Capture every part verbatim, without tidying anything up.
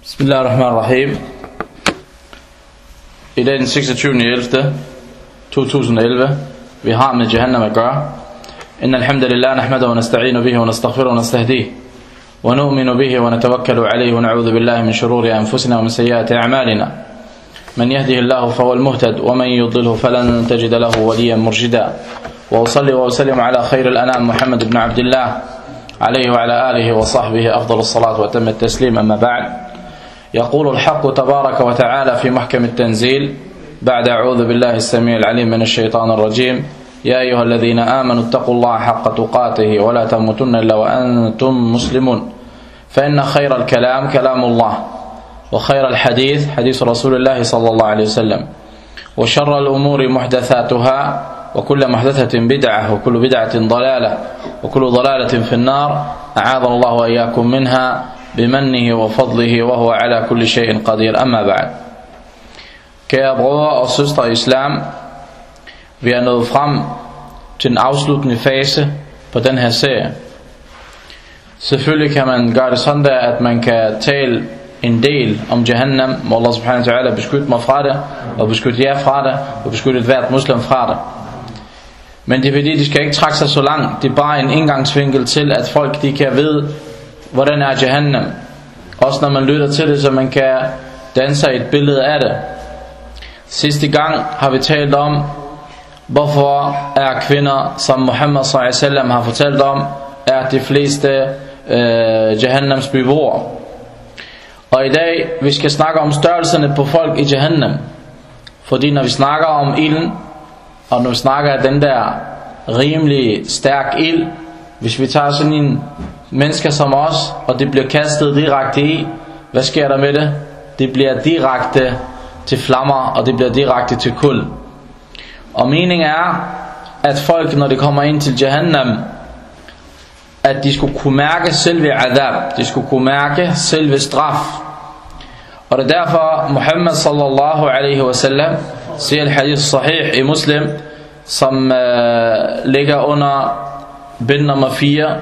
Bismillahirrahmanirrahim. I dag den seksogtyvende ellevte to tusind og elleve. Vi har med Jahannam at gøre. Inna alhamdulillah nahmaduhu wa nasta'inu bihi wa nastaghfiruhu wa nastahdihi wa nu'minu bihi wa natawakkalu alayhi wa na'udhu billahi min shururi anfusina wa min sayyiati a'malina. Man yahdihillahu fahuwal muhtad wa man yudlilhu falan tajida lahu waliyan murshida. Wa usalli wa usallimu ala khairil anam Muhammad ibn Abdullah alayhi wa ala alihi wa sahbihi afdalus salatu wa atammat taslim. Amma ba'd. يقول الحق تبارك وتعالى في محكم التنزيل بعد أعوذ بالله السميع العليم من الشيطان الرجيم يا أيها الذين آمنوا اتقوا الله حق تقاته ولا تموتن إلا وأنتم مسلمون فإن خير الكلام كلام الله وخير الحديث حديث رسول الله صلى الله عليه وسلم وشر الأمور محدثاتها وكل محدثة بدعة وكل بدعة ضلالة وكل ضلالة في النار أعاذنا الله وإياكم منها بمنه وفضله وهو على كل شيء قدير. أما بعد. Kære brødre og søstre i islam, vi er nået frem til den afsluttende fase på den her serie. Selvfølgelig kan man gøre det sådan der, at man kan tale en del om Jahannam, må Allah subhanahu wa ta'ala beskytte mig fra det, og beskytte jer fra det, og beskytte et hvert muslim fra det. Men det er fordi, de skal ikke trække sig så langt. Det er bare en indgangsvinkel til, at folk de kan vide, hvordan er Jahannam. Også når man lytter til det, så man kan danse et billede af det. Sidste gang har vi talt om, hvorfor er kvinder, som Muhammad sallallahu alaihi wasallam har fortalt om, er de fleste øh, Jahannams beboere. Og i dag, vi skal snakke om størrelserne på folk i Jahannam. Fordi når vi snakker om ilden, og når vi snakker af den der rimelig stærk ild, hvis vi tager sådan en mennesker som os, og det bliver kastet direkte i, hvad sker der med det? Det bliver direkte til flammer, og det bliver direkte til kul. Og meningen er, at folk, når de kommer ind til Jahannam, at de skulle kunne mærke selve adab, de skulle kunne mærke selve straf. Og det er derfor Muhammad sallallahu alaihi wasallam siger al-hadith sahih i Muslim, som øh, ligger under bind nummer fire.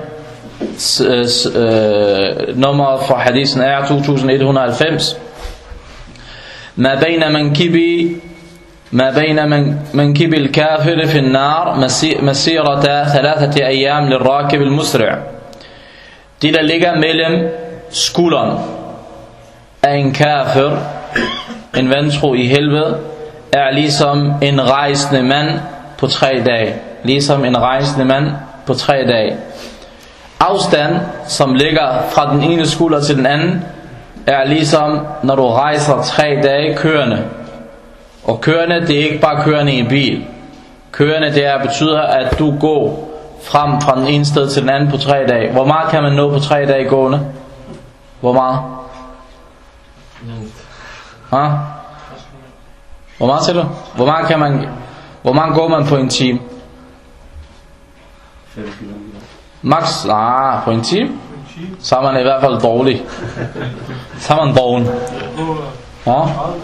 Nummeret for hadisen er to tusind et hundrede og halvfems. ما بين منكبي ما بين منكب الكافر في النار مسيرة ثلاثة أيام للراكب المسرع. Det der ligger mellem skulderen af en kafir, en vantro i helvede, er ligesom en rejsende mand på tre dage. Ligesom en rejsende mand på tre dage. Afstand, som ligger fra den ene skulder til den anden, er ligesom når du rejser tre dage kørende. Og kørende, det er ikke bare kørende i en bil. Kørende, det er, betyder, at du går frem fra den ene sted til den anden på tre dage. Hvor meget kan man nå på tre dage gående? Hvor meget? Ha? Hvor meget siger du? Hvor meget kan man? Hvor meget går man på en time? Max, ah, på en time? Så er man i hvert fald dårlig. Så er man doven. Ja?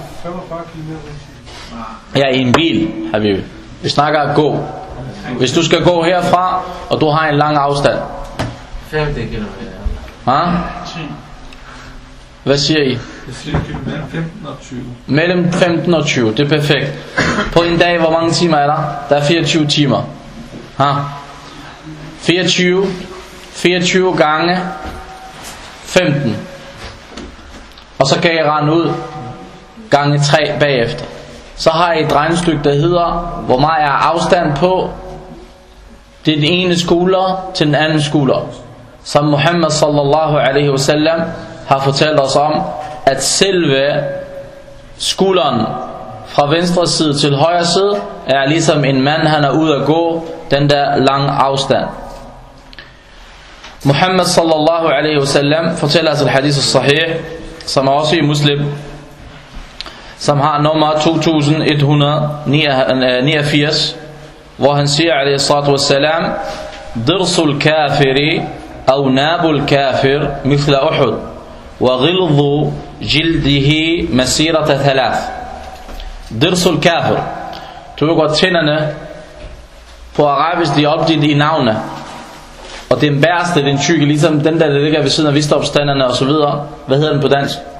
Ja, i en bil, har vi. Vi snakker at gå. Hvis du skal gå herfra, og du har en lang afstand. femten kilometer. Ja? Hvad siger I? Jeg siger mellem femten og tyve. Mellem femten og tyve, det er perfekt. På en dag, hvor mange timer er der? Der er fireogtyve timer. Ha? fireogtyve, fireogtyve gange femten. Og så kan I regne ud gange tre bagefter. Så har I et regnestykke, der hedder, hvor meget er afstand på. Det er den ene skulder til den anden skulder. Som Muhammad sallallahu alaihi wasallam har fortalt os om, at selve skulderen fra venstre side til højre side er ligesom en mand, han er ude at gå den der lange afstand. Muhammad sallallahu alaihi wasallam fortæller os et hadith sahih, som er også i Muslim, som har nummer to tusind et hundrede og niogfirs, hvor han siger alaihi salatu wassalam, dirsul kafiri au nabul kafir mithla uhud wa ghildu jildihi masirata thalath. Dirsul kafir, du ved godt, tænderne på arabisk, de er opdelt i navne. Og den bærste, den tykke, ligesom den der, der ligger ved siden af visdomstanderne og så videre. Hvad hedder den på dansk?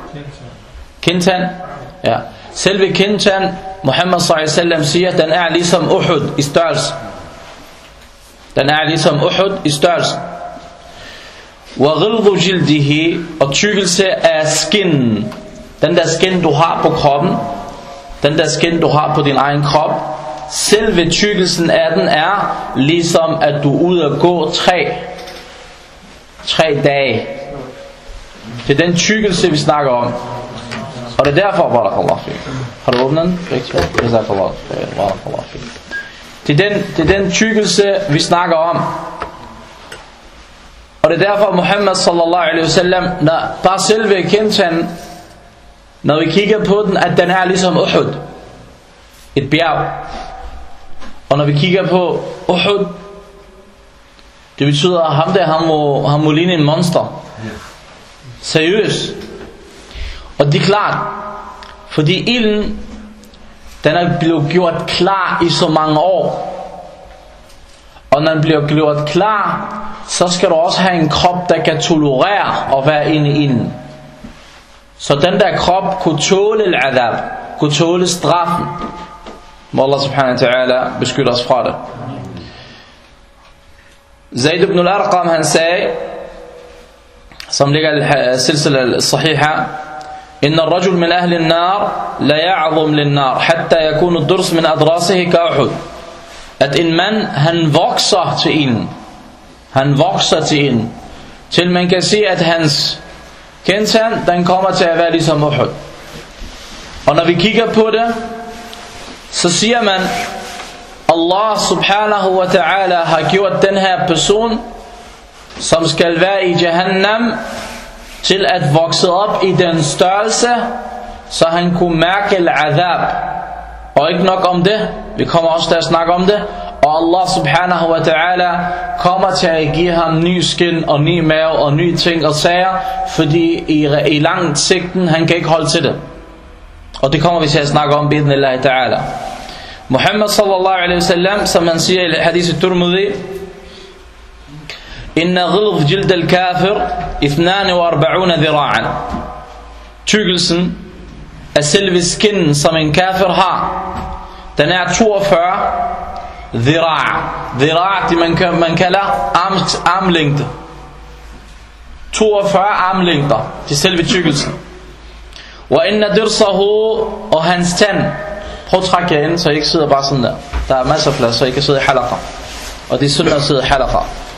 Kindtand. Ja. Selve kindtand, Muhammad sallallahu alaihi wasallam siger, den er ligesom Uhud i størrelse. Den er ligesom Uhud i størrelse. وَغِلْظُ جِلْدِهِ, og tykkelse af skinnen. Den der skin du har på kroppen, den der skin du har på din egen krop, selve tykkelsen af den er ligesom at du er ude at gå tre tre dage. Det er den tykkelse vi snakker om. Og det er derfor barakallahu fik. Har du åbnet den? Barakallahu fik. Det er den, det er den tykkelse vi snakker om. Og det er derfor Muhammad sallallahu alaihi wasallam, når bare selve kindtanden, når vi kigger på den, at den er ligesom Uhud, et bjerg. Og når vi kigger på Uhud, det betyder at ham der, han må, han må ligne en monster. Seriøst. Og det er klart, fordi ilden, den er blevet gjort klar i så mange år. Og når den bliver gjort klar, så skal du også have en krop, der kan tolerere at være inde i ilden. Så den der krop kunne tåle al-adab, kunne tåle straffen. Må Allah subhanahu wa ta'ala beskytte os fra det. Zaid ibn al-Arqam, han sagde, som ligger i silsila al-sahiha, إن الرجل من أهل النار لا يعظم للنار حتى يكون الضرس من أضراسه كأحد. At en mand, han vokser til ilden. Han vokser til ilden. Til man kan se, at hans kindtand, den kommer til at være ligesom Uhud. Og når vi kigger på det, så siger man, Allah subhanahu wa ta'ala har gjort den her person, som skal være i Jahannam, til at vokse op i den størrelse, så han kunne mærke al-adab. Og ikke nok om det, vi kommer også til at snakke om det, og Allah subhanahu wa ta'ala kommer til at give ham ny skin og ny mave og nye ting og sager, fordi i, i langt sigten, han kan ikke holde til det. Og det kommer vi til at snakke om, bidnillahi ta'ala. Muhammad sallallahu alaihi wasallam, som han siger i hadith al-Turmudhi, Inna ghilz jild al-kafir اثنان وأربعون ذراعا. Tykkelsen af selve skinnen, som en kafir har, den er toogfyrre dhira'. Dhira' det man, man kalder arm, armlængde. toogfyrre armlængder til selve tykkelsen. Wa inna dirsahu, og hans tand. Prøv at trække jer ind, så I ikke sidder bare sådan der. Der er masser af plads, så I kan sidde i halaqa. Og det er sådan at sidde i halaqa.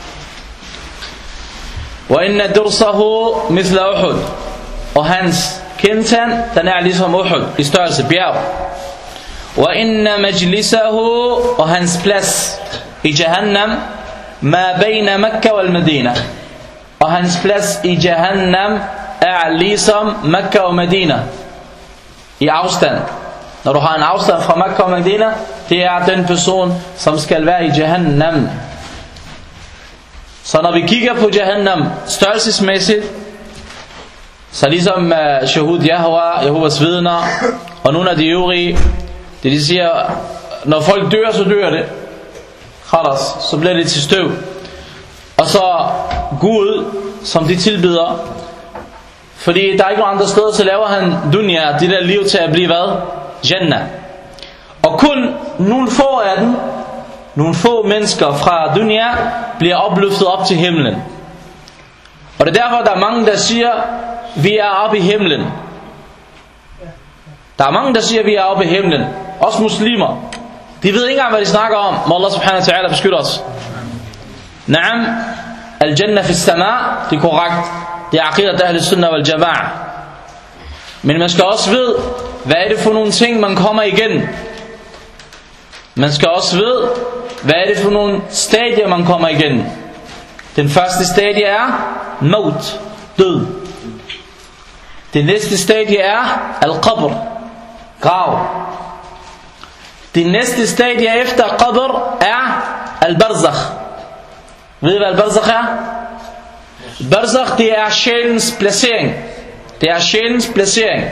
Wa inna dirsahu mithla Uhud, og hans kindtand, den er ligesom Uhud i størrelse bjerg. Wa inna majlisahu, og hans plads i Jahannam, ma bayna Makkah wal Medina, og hans plads i Jahannam er ligesom Makkah og Medina i afstand. Når du har en afstand fra Makkah og Medina, det er den person, som skal være i Jahannam. Så når vi kigger på Jahannam størrelsesmæssigt, så ligesom uh, Shahud Yahwa, Jehovas vidner, og nogle af de øvrige, det de siger, når folk dør, så dør det. Khalas, så bliver det til støv. Og så Gud, som de tilbyder, fordi der er ikke nogen andre steder, så laver han dunya, det der liv, til at blive hvad? Jannah. Og kun nogle få af dem, nogle få mennesker fra dunya, bliver opløftet op til himlen. Og det er derfor, der er mange, der siger, vi er oppe i himlen. Der er mange, der siger, vi er oppe i himlen. Også muslimer. De ved ikke engang, hvad de snakker om. Må Allah subhanahu wa ta'ala beskytte os. Naam, al-jannah fi sama, det er korrekt. Det er aqidat ahl sunnah wal jama'a. Men man skal også vide, hvad er det for nogle ting, man kommer igen. Man skal også vide, hvad er det for nogle stadier, man kommer igen. Den første stadie er maut, død. Det næste stadie er al-qabr, grav. Det næste stadie efter qabr er al-barzakh. Ved I hvad al-barzakh er? Barzakh, det er sjælens placering. Det er sjælens placering.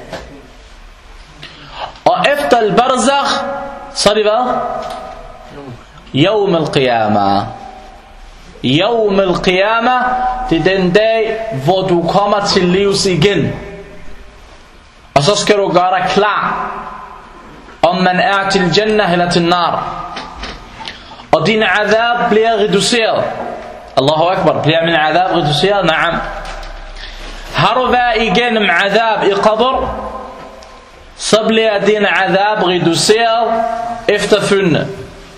Og efter al-barzakh, så er det hvad? Yawm al-qiyamah. Yawm al-qiyamah, det er den dag, hvor du kommer til livs igen. så skal du gøre dig klar, om man er til Jannah eller til Nar. Og din adab bliver reduceret. Allahu Akbar, bliver min adab reduceret? Naam. Har du været igennem adab i qabr, så bliver din adab reduceret efterfølgende.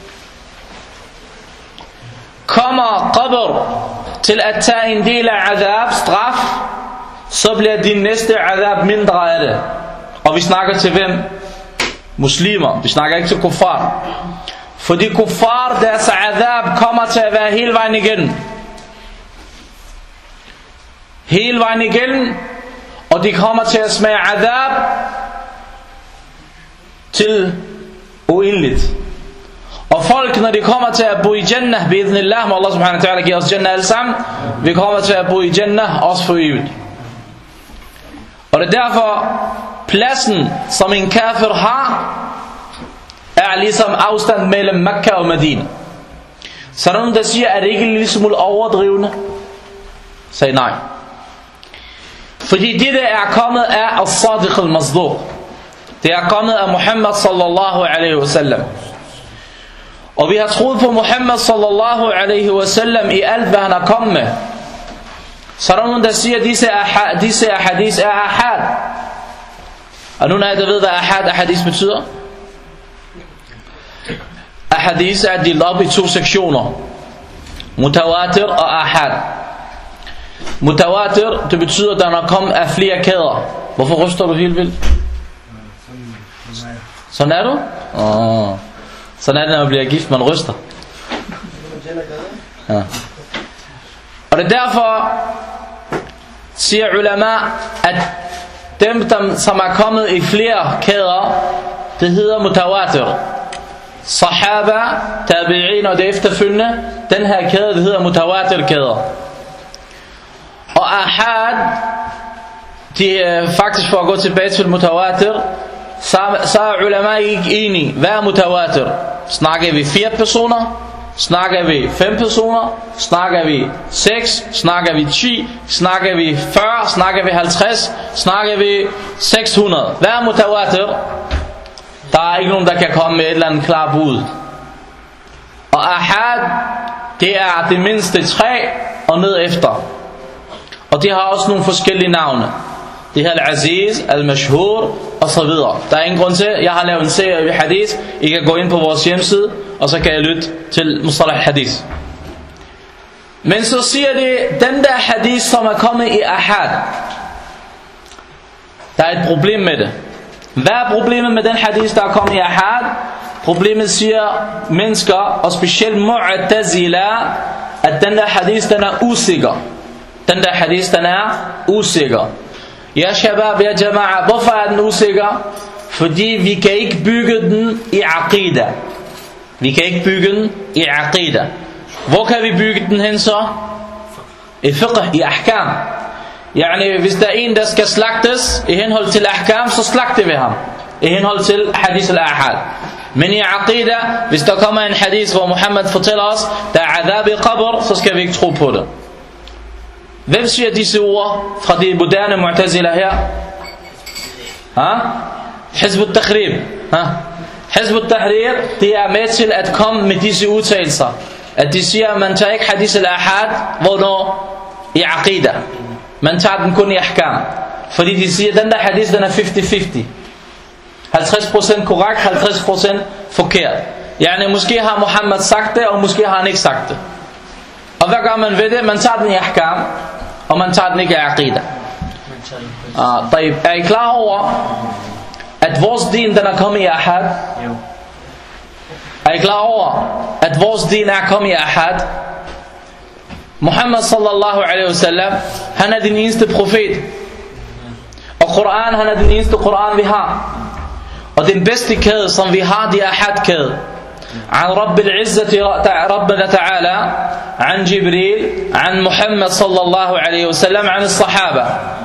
Kommer qabr til at tage en del af adab, straf, så bliver din næste adab mindre af det. Og vi snakker til hvem? Muslimer. Vi snakker ikke til kuffar. Fordi kuffar, deres adab kommer til at være hele vejen igennem. Hele vejen igennem. Og de kommer til at smage adab til uendeligt. Og folk, når de kommer til at bo i Jannah, bi'idhnillah, må Allah subhanahu wa ta'ala give os Jannah alle sammen, vi kommer til at bo i Jannah også for evigt. Og det er derfor, pladsen som en kafir har, er ligesom afstand mellem Mekka og Medina. Så er der nogen, der siger, at det ikke er en lille smule overdrivende? Sagde nej. Fordi det der er kommet af As-Sadiq al-Masduq. Det er kommet af Muhammad sallallahu alaihi wasallam. Og vi har troet på Muhammad sallallahu alaihi wasallam i alt, hvad han har kommet med. Så er der nogen, der siger, at disse, aha, disse ahadis er ahad. Og nogen af jer, der ved, hvad ahad ahadis betyder? Ahadis er delt op i to sektioner. Mutawatir og ahad. Mutawatir, det betyder, at der er kommet af flere kæder. Hvorfor ryster du helt vildt? Sådan er du? Oh. Sådan er det, når man bliver gift, man ryster. Ja. Og det er derfor, siger ulama, at dem, der, som er kommet i flere kæder, det hedder mutawatir. Sahaba, tabi'in og det efterfølgende, den her kæde, det hedder mutawatir kæder. Og ahad, de er faktisk, for at gå tilbage til mutawatir, så, så er ulama ikke enige. Hvad er mutawatir? Snakker vi fire personer? Snakker vi fem personer? Snakker vi seks? Snakker vi ti? Snakker vi fyrre? Snakker vi halvtreds? Snakker vi seks hundrede? Hvad er mutawatir? Der er ikke nogen, der kan komme med et eller andet klar bud. Og ahad, det er det mindste tre og ned efter. Og de har også nogle forskellige navne. Det her al-Aziz, al-Mashhur og så videre. Der er ingen grund til. Jeg har lavet en serie i hadith. I kan gå ind på vores hjemmeside, og så kan jeg lytte til Mustalah hadith. Men så siger de, den der hadith, som er kommet i ahad, der er et problem med det. Hvad er problemet med den hadith, der er kommet i ahad? Problemet, siger mennesker, og specielt Mu'tazila, at den der hadith, den er usikker. Den der hadith, den er usikker. Ja, shabab, ja, jama'a, hvorfor er den usikker? Fordi vi kan ikke bygge den i aqida. Vi kan ikke bygge den i aqida. Hvor kan vi bygge den hen så? I fiqh, i ahkam. Yani, hvis der er en, der skal slagtes i henhold til ahkam, så slagter vi ham. I henhold til hadith al-ahad. Men i aqida, hvis der kommer en hadith, hvor Muhammad fortæller os, der er adab i qabr, så skal vi ikke tro på det. Hvem siger disse ord fra de moderne Mu'tazila her? Ha? Hizb al-Tahrir. Ha? Hizb al-Tahrir, det er med til at komme med disse udtalelser. At de siger, at man tager ikke hadith al-ahad, hvornår? I aqida. Man tager den kun i ahkam. Fordi de siger, at den der hadith, den er halvtreds halvtreds. halvtreds procent korrekt, halvtreds procent forkert. Yani, måske har Muhammad sagt det, og måske har han ikke sagt det. Og hvad gør man ved det? Man tager den i ahkam, og man tager den ikke i aqida. Ah, er I klar over, at vores din, den er kommet i ahad? Jo. Er I klar over, at vores din er kommet i ahad? Muhammad sallallahu alaihi wasallam, han er den eneste profet. Og Koran, han er den eneste Koran, vi har. Og den bedste kæde, som vi har, det er ahad-kæde. عن رب العزة ربنا تعالى عن جبريل عن محمد صلى الله عليه وسلم عن الصحابة.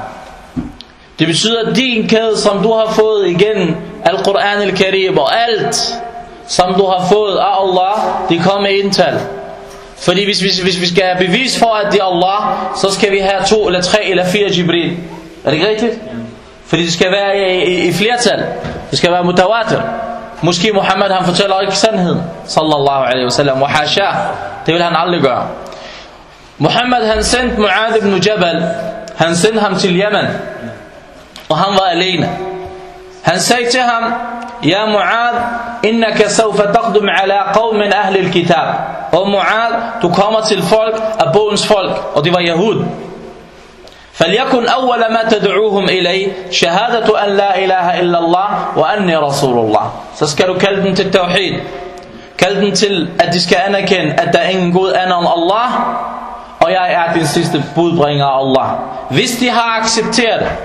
Det betyder, at din kæde, som du har fået igennem Al-Quran al-Karim og alt, som du har fået af Allah, det kommer i indtal. Fordi hvis, hvis, hvis vi skal have bevis for, at det er Allah, så skal vi have to eller tre eller fire Jibril. Er det ikke rigtigt? Fordi det skal være i, i, i flertal. Det skal være mutawatir. Måske Muhammad han fortæller ikke sandheden, sallallahu alaihi wasallam, wa hasha. Det vil han aldrig gøre. Muhammad han sendte Mu'adh ibn Jabal. Han sendte ham til Yemen. Og han var alene. Han sagde til ham: Ja Mu'adh, innaka sawfa taqdum ala qawmin ahli al-kitab. Og Mu'adh, du kommer til folk af bogens folk, og det var Yahud. فليكن أول ما تدعوهم إليه شهادة أن لا إله إلا الله وأني رسول الله. Så skal du kalde dem til tawhid. Kalde dem til, at de skal anerkende, at der er ingen Gud andet end Allah, og jeg er din sidste budbringer af Allah. Hvis de har accepteret det.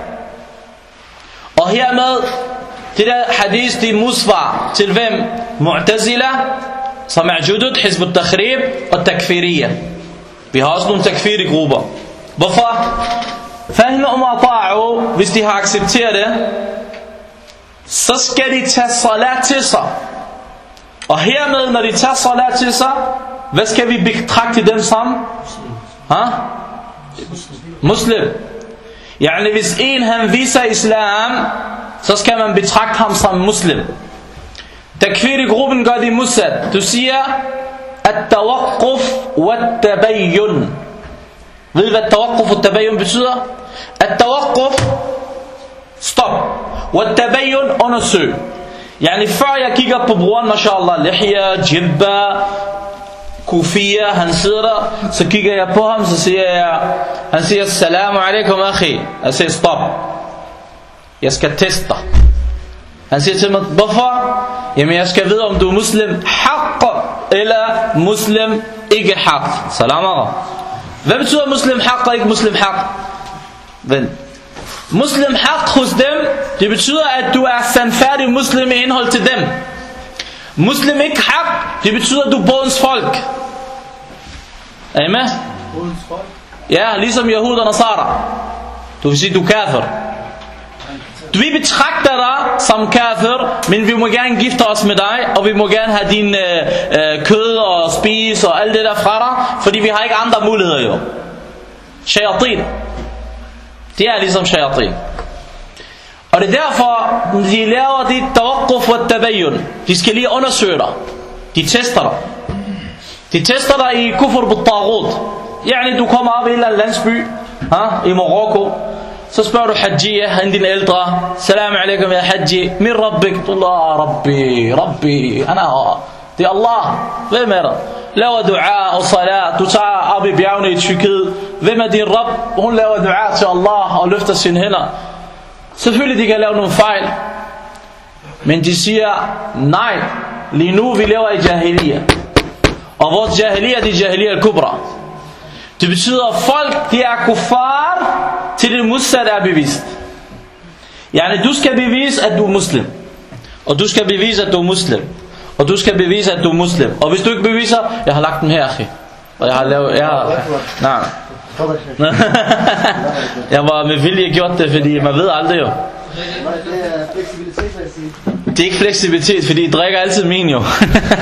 Og hermed, det der hadith, det er musvar til hvem? Mu'tazila, som er Judud, Hizb al-Takhrib og Takfiriyya. Vi har også nogle takfiri-grupper. Hvorfor? Fahim og ta'u, hvis de har accepteret det, så skal de tage salat til sig. Og hermed, når de tager salat til sig, hvad skal vi betragte dem som? Ha? Muslim. Yani hvis en han viser islam, så skal man betragte ham som muslim. Takfiri-gruppen gør det modsat. Du siger, at-tawaqquf wa-tabayyun. Ved I hvad tawaqquf og tabayyun betyder? At-tawaqquf, stop. Wa-tabayyun, undersøg. Yani før jeg kigger på broren, mashallah, lihya, jibba, kufia, han sidder der, så kigger jeg på ham, så siger jeg, han siger, assalamu alaikum akhi. Jeg siger, stop. Jeg skal teste dig. Han siger til mig, hvorfor? Jamen jeg skal vide, om du er muslim haqq, eller muslim ikke haqq. Salam alaikum. Hvad betyder muslim haqq og ikke muslim haqq? Vel, muslim haqq hos dem, det betyder, at du er sandfærdig muslim i indhold til dem. Muslim ikke haqq, det betyder, at du er bådens folk. Er I med? Bådens folk? Ja, ligesom Yahud og Nasara. Du vil sige, du er kafir. Vi betragter dig som kafir, men vi må gerne gifte os med dig, og vi må gerne have din øh, øh, kød og spise og alt det der fra dig, fordi vi har ikke andre muligheder jo. Shayatin. Det er ligesom shayatin. Og det er derfor, de laver det tawaqquf og tabayyun. De skal lige undersøge dig. De tester dig. De tester dig i kufr bit-taghut. Yani du kommer op i en eller anden landsby, ha, i Marokko. Så spørger du hajjiya, han din ældre. Salam alaikum ya hajji. Min rabbik? Allah, rabbi, rabbi. Ana, det er Allah. Hvem er der? Laver dua og salat. Du tager op i bjergene i Tyrkiet. Hvem er din rab? Hun laver dua til Allah og løfter sine hænder. Selvfølgelig de kan lave nogle fejl, men de siger nej, lige nu vi lever i jahiliya. Og vores jahiliya, det er jahiliya al-kubra. Det betyder at folk, de er kuffar, til det modsatte er bevist. Yani du skal bevise at du er muslim, og du skal bevise at du er muslim, og du skal bevise at du er muslim. Og hvis du ikke beviser, jeg har lagt den her, akhi. Og jeg har lavet, jeg har, nej. Jeg var med vilje gjort det, fordi man ved aldrig jo. Det er ikke fleksibilitet, fordi I drikker altid min jo.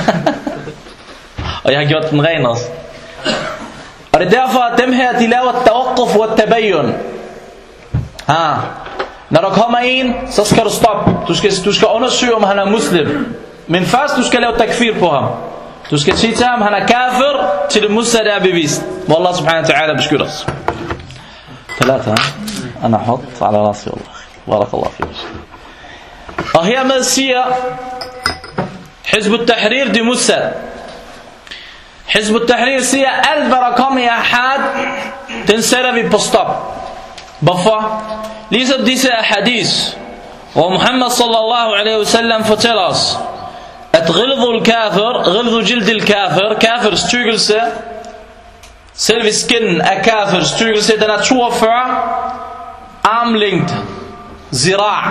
Og jeg har gjort den ren også. Og det er derfor at dem her, de laver tawaqquf og tabayyun. Ha. Når der kommer en, så skal du stoppe. Du skal, du skal undersøge om han er muslim. Men først du skal lave takfir på ham. Du skal sige til ham, han er kafir, til det modsatte er bevist. Må Allah subhanahu wa ta'ala beskytte os. Talata, ana hot ala rasi Allah. Barakallahu fik. Og hermed siger Hizb al-Tahrir det modsat. Hizb al-Tahrir siger, alt hvad der kommer i ahad, den sætter vi på stop. Hvorfor? Ligesom disse hadith, hvor Muhammad sallallahu alaihi wasallam fortæller os, at ghilzul kafir, ghilzul jildil kafir, kafirs tykkelse, selve skinnen af kafirs tykkelse, den er toogfyrre armlængde, zira'.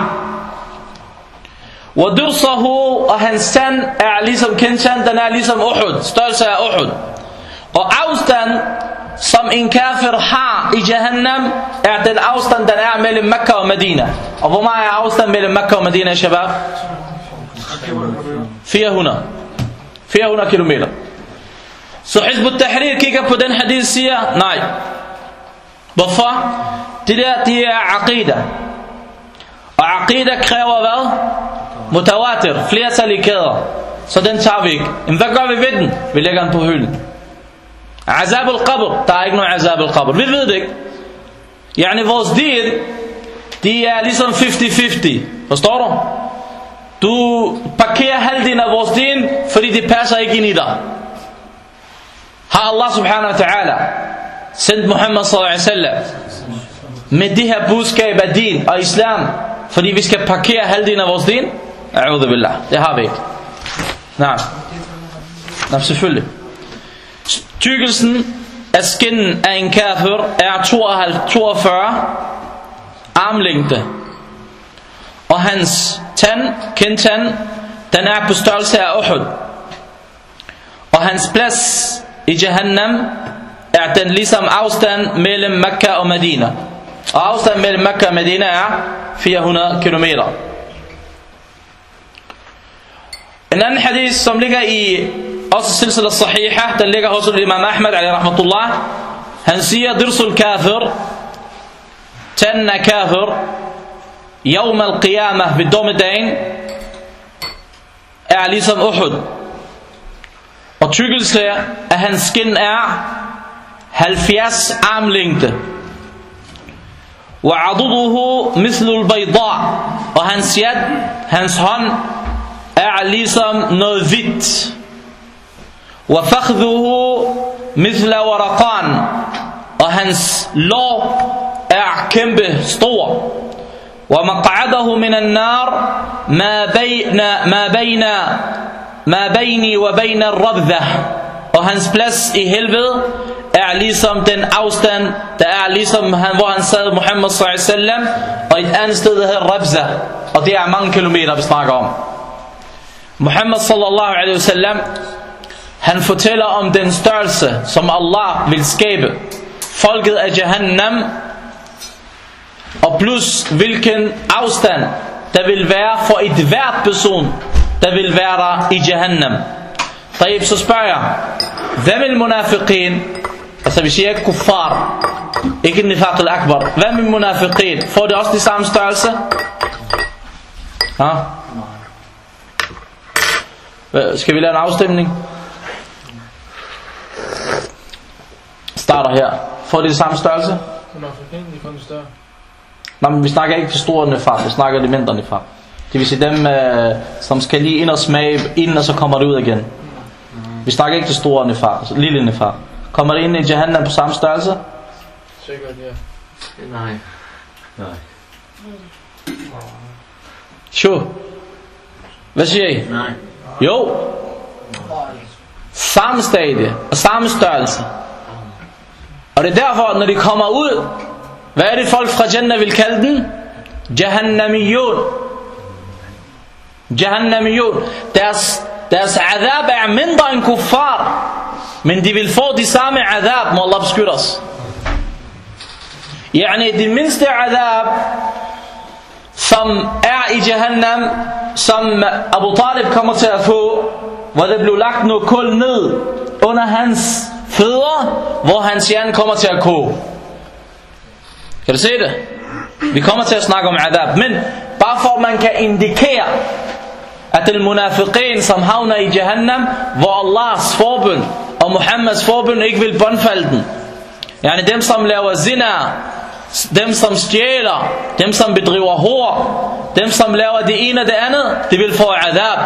Og dursahu, og hans tand er ligesom kindtand, den er ligesom Uhud, størrelse af Uhud. Og afstand, som en kafir har i Jahannam, er den afstand, den er mellem Mekka og Medina. Og hvor meget er afstand mellem Mekka og Medina, shabab? fire hundrede. fire hundrede kilometer. Så Hizb al-Tahrir kigger på den hadith og siger, nej. Hvorfor? Det der, det er aqida. Aqida kræver hvad? Mutawatir, flertal i kæder. Så den tager vi ikke. Men hvad gør vi ved den? Vi lægger den på hylden. Azab al-qabr, der er ikke noget azab al-qabr. Vi ved det ikke. Yani vores din, de er ligesom halvtreds halvtreds. Forstår du? Du parkerer halvdelen af vores din, fordi det passer ikke ind i dig. Har Allah subhanahu wa ta'ala sendt Muhammad sallallahu alaihi wasallam med det her budskab af din og islam, fordi vi skal parkere halvdelen af vores din? A'udhu billah. Det har vi ikke. Nej. Nej, selvfølgelig. Tykkelsen af skinnen af en kafir er toogfyrre armlængde. Og hans tand, kindtand, den er på størrelse af Uhud. Og hans plads i Jahannam er den ligesom afstand mellem Mekka og Medina. Og afstanden mellem Mekka og Medina er fire hundrede kilometer. En anden hadith, som ligger i også silsila sahiha, den ligger hos imam Ahmad alayhi rahmatullah. Han siger, dirsul kafir, tanden af kafir, yawm al-qiyamah, ved dommedagen, er ligesom Uhud. Og tykkelse af hans skin er halvfjerds armlængde. Wa aduduhu mithlu al-bayda, og hans yad, hans hånd, er ligesom noget hvidt. Wa fakhdhuhu mithla waraqan, og hans lår er kæmpe stor. Wa maq'adahu min an-nar ma bayna ma bayna ma bayni wa bayna ar-rabdha, og hans plads i helvede er ligesom den afstand, der er ligesom han, hvor han sad Muhammad sallallahu alaihi wasallam, og et andet sted der hedder Rabza, og det er mange kilometer vi snakker om. Muhammad sallallahu alaihi wasallam, han fortæller om den størrelse som Allah vil skabe folket af Jahannam, og plus hvilken afstand der vil være for et hvert person der vil være der i Jahannam. Taib, så spørger jeg, hvad vil munafiqin, altså vi siger ikke kuffar, ikke nifaq al-akbar, hvad vil munafiqin, får det også de samme størrelse? Ha? Skal vi lave en afstemning? Starter her. Får det de samme størrelse? Munafiqin, de får den større. Nej, men vi snakker ikke de store nifaq, vi snakker de mindre nifaq. Det vil sige dem, øh, som skal lige ind og smage inden, og så kommer det ud igen. Vi snakker ikke de store nifaq, altså lille nifaq. Kommer det ind i Jahannam på samme størrelse? Sikkert, ja. Nej. Nej. Sjo. Hvad siger I? Nej. Jo. Samme stadie og samme størrelse. Og det er derfor, når de kommer ud, hvad er det folk fra Jannah vil kalde den? Jahannamiyun. Jahannamiyun. Deres, deres adab er mindre end kuffar, men de vil få de samme adab, må Allah beskytte os. Yani det mindste adab, som er i Jahannam, som Abu Talib kommer til at få, hvor der blev lagt noget kul ned under hans fødder, hvor hans hjerne kommer til at koge. Kan du se det? Vi kommer til at snakke om adab, men bare for at man kan indikere, at den munafiqin, som havner i Jahannam, hvor Allahs forbøn og Muhammads forbøn ikke vil bundfalde den. Yani dem som laver zina, dem som stjæler, dem som bedriver hor, dem som laver det ene og det andet, de vil få adab.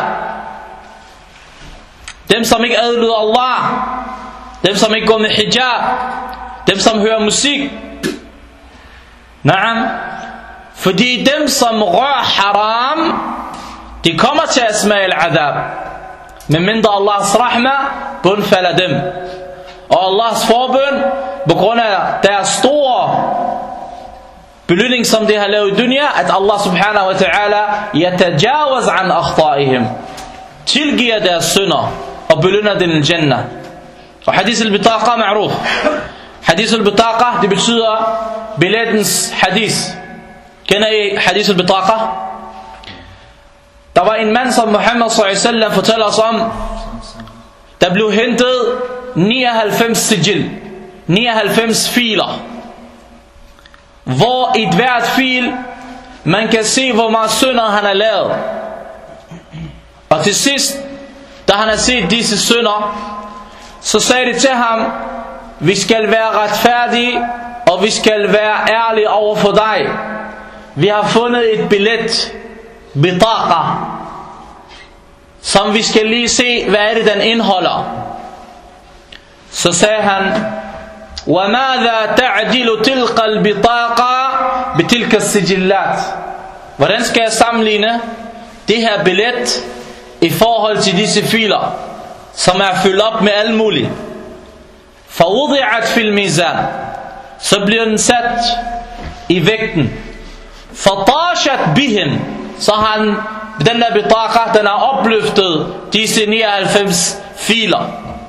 Dem som ikke adlyder Allah, dem som ikke går med hijab, dem som hører musik. Naam. Fordi dem som rører haram, de kommer til at smage al-adab, men mindre Allahs rahma bundfalder dem. Og Allahs forbøn, på grund af deres store belønning som de har lavet i dunya, at Allah subhanahu wa ta'ala yatajawaz an akhta'ihim, tilgiver deres synder og belønner den i Jannah. Og hadith al-bitaqa ma'ruf. Hadith al-bitaqa, det betyder billettens hadith. Kender I hadith al-bitaqa? Der var en mand, som Muhammad sallallahu alaihi wasallam fortæller os om, der blev hentet nioghalvfems sijil, nioghalvfems filer, hvor et hvert fil Man kan se, hvor meget synder han har lavet. Og til sidst, da han har set disse synder, så sagde det til ham: vi skal være retfærdige, og vi skal være ærlige over for dig. Vi har fundet et billet, bitaqa, som vi skal lige se, hvad er det den indeholder. Så sagde han: وَمَاذَا تَعْدِلُ تِلْقَ الْبِطَاقَ بِتِلْكَ السِّجِلَّاتِ. Hvordan skal jeg sammenligne det her billet i forhold til disse filer, som er fyldt op med alt muligt? فَوُضِعَتْ فِي الْمِيزَانِ. Så bliver den sat i vægten. فَطَاشَتْ بِهِمْ. Så har han, den der bitaqa, den har opløftet disse nioghalvfems filer.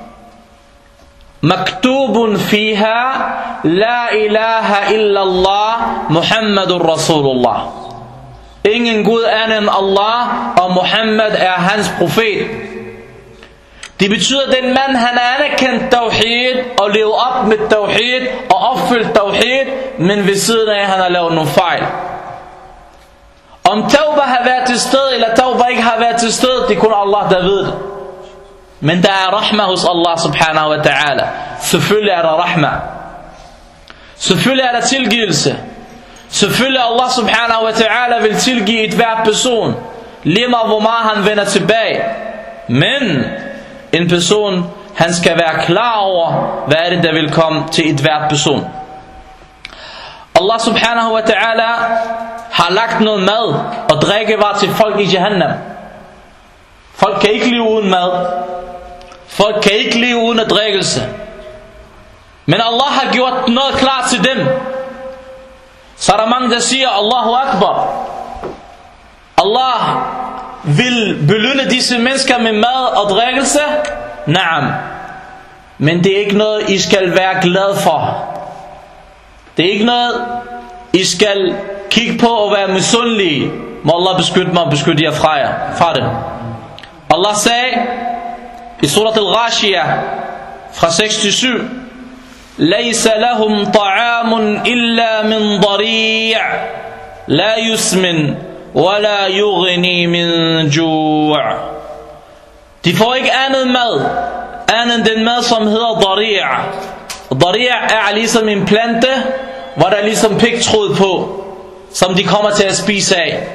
Maktubun fiha la ilaha illallah Muhammadur Rasulullah. Ingen Gud anden end Allah, og Muhammad er hans profet. Det betyder, at den mand, han er anerkendt tawhid og levet op med tawhid og opfyldt tawhid, men ved siden af han har lavet nogle fejl. Om tawba har været til stede eller tawba ikke har været til stede, det er kun Allah der ved det. Men der er rahma hos Allah subhanahu wa ta'ala. Selvfølgelig er der rahma. Selvfølgelig er der tilgivelse. Selvfølgelig Allah subhanahu wa ta'ala vil tilgive et hver person, lige meget hvor meget han vender tilbage. Men en person, han skal være klar over, hvad er det der vil komme til et hver person. Allah subhanahu wa ta'ala har lagt noget mad og drikkevarer til folk i Jahannam. Folk kan ikke leve uden mad. Folk kan ikke leve uden at drikkelse. Men Allah har gjort noget klar til dem. Så er der mange der siger Allahu Akbar. Allah vil belønne disse mennesker med mad og drikkelse. Naam. Men det er ikke noget I skal være glad for. Det er ikke noget I skal kigge på og være misundelige. Må Allah beskytte mig og beskytte jer fra jer fra det. Allah sagde i surat al-Ghashiyah fra seks til syv: Laysa lahum ta'amun illa min dari' la yusmin wa la yughni min ju'. De får ikke andet mad andet end den mad som hedder dari'. Dari' er ligesom en plante, hvor der er ligesom pigtråd på, som de kommer til at spise af.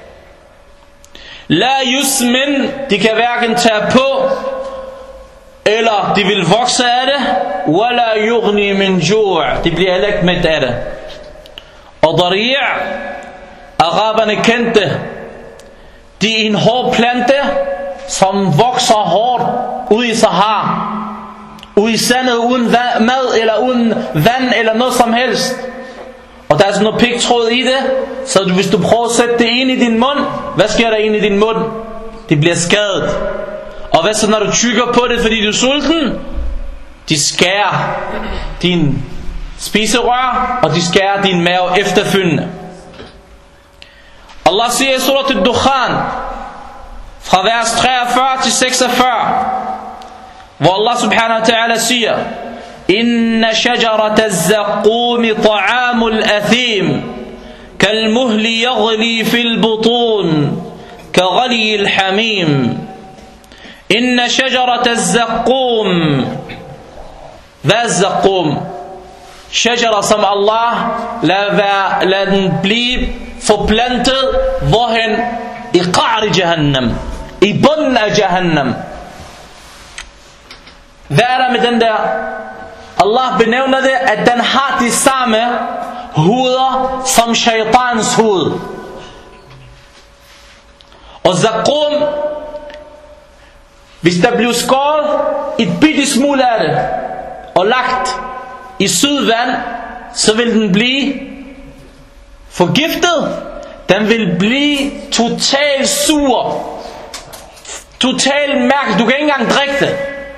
La yusmin, de kan hverken tage på eller de vil vokse af det. Wala yughni min ju', de bliver heller ikke mæt af det. Og dari', araberne kendte, de er en hård plante, som vokser hårdt ude i Sahara, ude i sandet, uden mad eller uden vand eller noget som helst. Og der er sådan noget pigtråd i det, så hvis du prøver at sætte det ind i din mund, hvad sker der ind i din mund? Det bliver skadet. Og hvad så når du tykker på det, fordi du er sulten? De skærer din spiserør, og de skærer din mave efterfølgende. Allah siger i surat al-Dukhan fra vers treogfyrre til seksogfyrre, hvor Allah subhanahu wa ta'ala siger: Inna shajarat az-zaqum ta'amul athim kalmuhli yaghli fil butun kaghli al-hamim. Inna shajarat az-zaqum. Hvad er zaqum? Shajara, som Allah lader lad den blive forplantet hvorhen? I qa'ri jahannam, i bunden af jahannam. Hvad er der med den der? Allah benævner det, at den har de samme huder som shaitans hoved. Og zaqum, hvis der bliver skåret et bitte smule af det og lagt i sydvand, så vil den blive forgiftet. Den vil blive totalt sur, totalt mærkelig. Du kan ikke engang drikke det.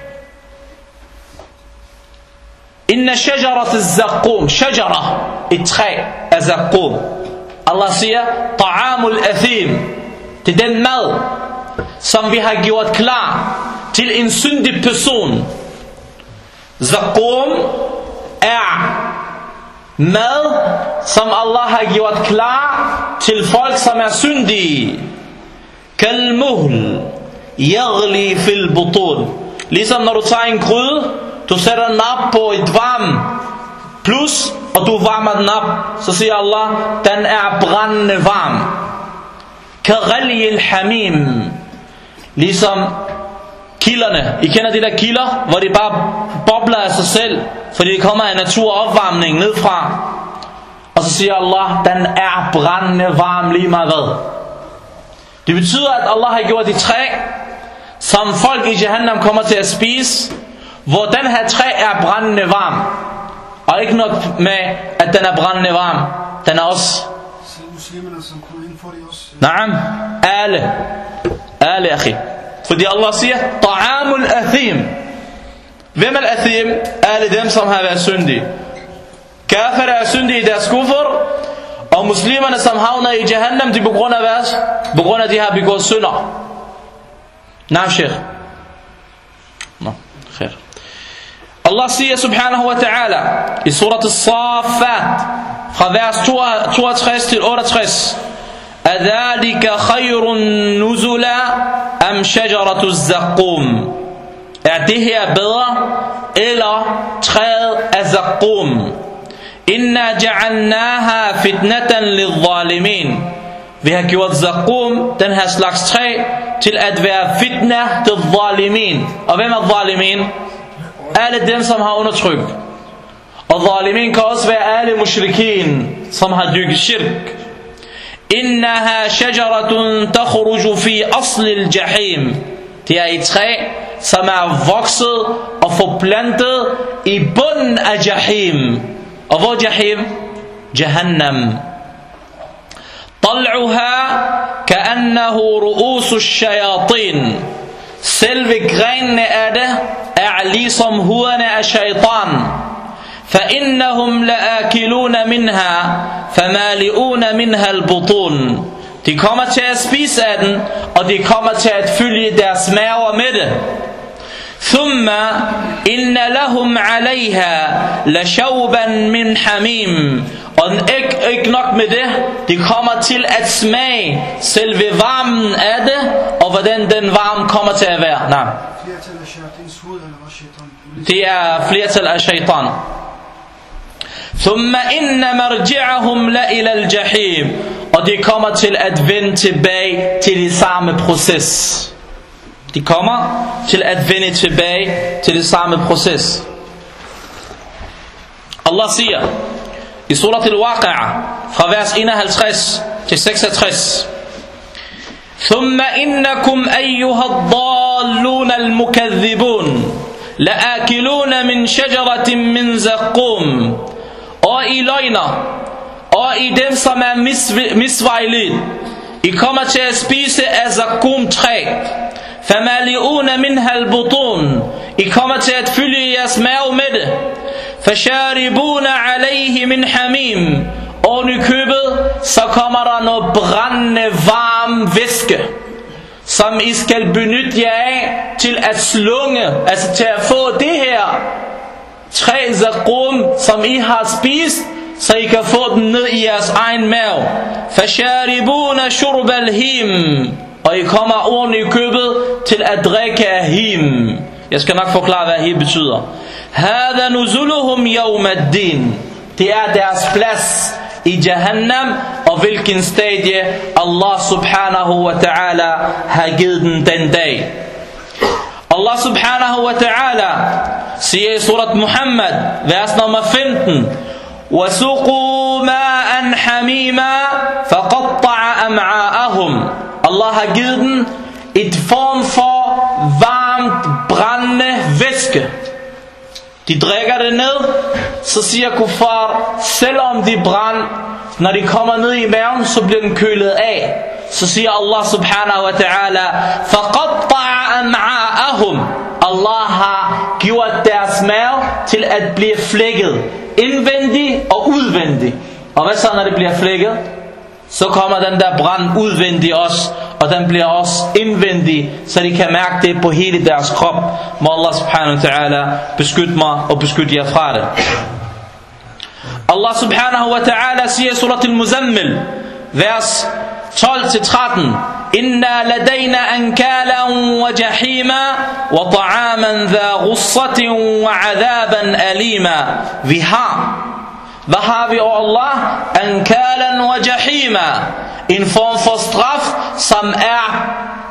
Inna shajarat az-zaqum, shajara, et træ af zaqum. Allah siger ta'amul athim, det er den mad som vi har gjort klar til en syndig person. Zaqum er mad, som Allah har gjort klar til folk, som er syndige. Kalmuhl yaghli fil butun. Ligesom når du tager en gryde, du sætter den op på et varmt plus, og du varmer den op, så siger Allah, den er brændende varm. Kaghali al-hamim. Ligesom kilderne. I kender de der kilder, hvor de bare bobler af sig selv, fordi det kommer af naturopvarmning nedfra. Og så siger Allah, den er brændende varm lige meget hvad. Det betyder, at Allah har gjort de træ, som folk i Jahannam kommer til at spise, hvor den her træ er brændende varm. Og ikke nok med, at den er brændende varm, den er også... Selv muslimerne, som kunne indføre det også... Naam, alle. Alle, akhi. Fordi Allah siger, ta'amul athim. Hvem er athim? Alle dem, som har været syndige. Kafir er syndige i deres kufr, og muslimerne, som havner i Jahannam, de på grund af hvad? På grund af, de har begået synder. Naam, sheikh. Nå, khair. Allah siger subhanahu wa ta'ala i surat as-Saffat fra vers toogtres til otteogtres: Adhalika khayrun nuzula am shajaratu az-zaqqum. Er det her bedre eller træet af zaqqum? Inna ja'alnaha fitnatan lidh-dhalimin. Vi har gjort zaqqum, den her slags træ, til at være fitna til dhalimin. Og hvem er dhalimin? Alle dem, som har undertrykt. Og dhalimin kan også være alle mushrikin, som har dyrket shirk. Innaha shajaratun takhruju fi asli al-jahim. Det er et træ, som er vokset og forplantet i bunden af jahim. Og hvor jahim? Jahannam. طلعها كأنه رؤوس الشياطين. Selve grenene af det er ligesom hovederne af shaitan. فإنهم لآكلون منها فمالئون منها البطون. De kommer til at spise af den, og de kommer til at fylde deres maver med det. ثم إن لهم عليها لشوبا من حميم. Og ikke, ikke nok med det, de kommer til at smage selve varmen af det, og hvordan den varme kommer til at være. Nej. Flertal af shaitans hoved, eller hvad shaitan? Det er flertal af shaitan. ثم إن مرجعهم لإلى الجحيم. Og de kommer til at vende tilbage til det samme proces. De kommer til at vende tilbage til det samme proces. Allah siger i surat al-Waqi'ah fra vers enoghalvtreds til seksogtres: ثم إنكم أيها الضالون المكذبون لآكلون من شجرة من زقوم. Og I løgner, og I dem som er misvejledt, I kommer til at spise af zakum træ. فمالئون منها البطون. I kommer til at fylde jeres mave med det. فشاربون عليه من حميم. Og i købet, så kommer der noget brændende varm væske, som I skal benytte jer af til at slunge, altså til at få det her træ zakum, som I har spist, så I kan få den ned i jeres egen mave. فشاربون شرب الهيم. Og I kommer oven i købet til at drikke af him. Jeg skal nok forklare, hvad him betyder. هذا نزلهم يوم الدين. Det er deres plads i Jahannam, og hvilken stadie Allah subhanahu wa ta'ala har givet den den dag. Allah subhanahu wa ta'ala siger i surat Muhammad, vers nummer femten: وَسُقُوا مَاءً حَمِيمًا فَقَطَّعَ أَمْعَاءَهُمْ. Allah har givet den et form for varmt, brændende væske. De drikker det ned, så siger kuffar, selvom de brænder, når de kommer ned i maven, så bliver den kølet af. Så siger Allah subhanahu wa ta'ala: فَقَطَّعَ أَمْعَاءَهُمْ. Allah har gjort deres mave til at blive flækket, indvendigt og udvendigt. Og hvad så, når det bliver flækket? Så kommer den der brand udvendigt også, og den bliver også indvendig, så de kan mærke det på hele deres krop. Må Allah subhanahu wa ta'ala beskytte mig og beskytte jer fra det. Allah subhanahu wa ta'ala siger i surat al-Muzammil, vers tolv til tretten: Inna ladayna ankalan wa jahima wa ta'aman dha ghussatin wa adhaban alima. Vi har, hvad har vi over Allah? Ankalan wa jahima, en form for straf, som er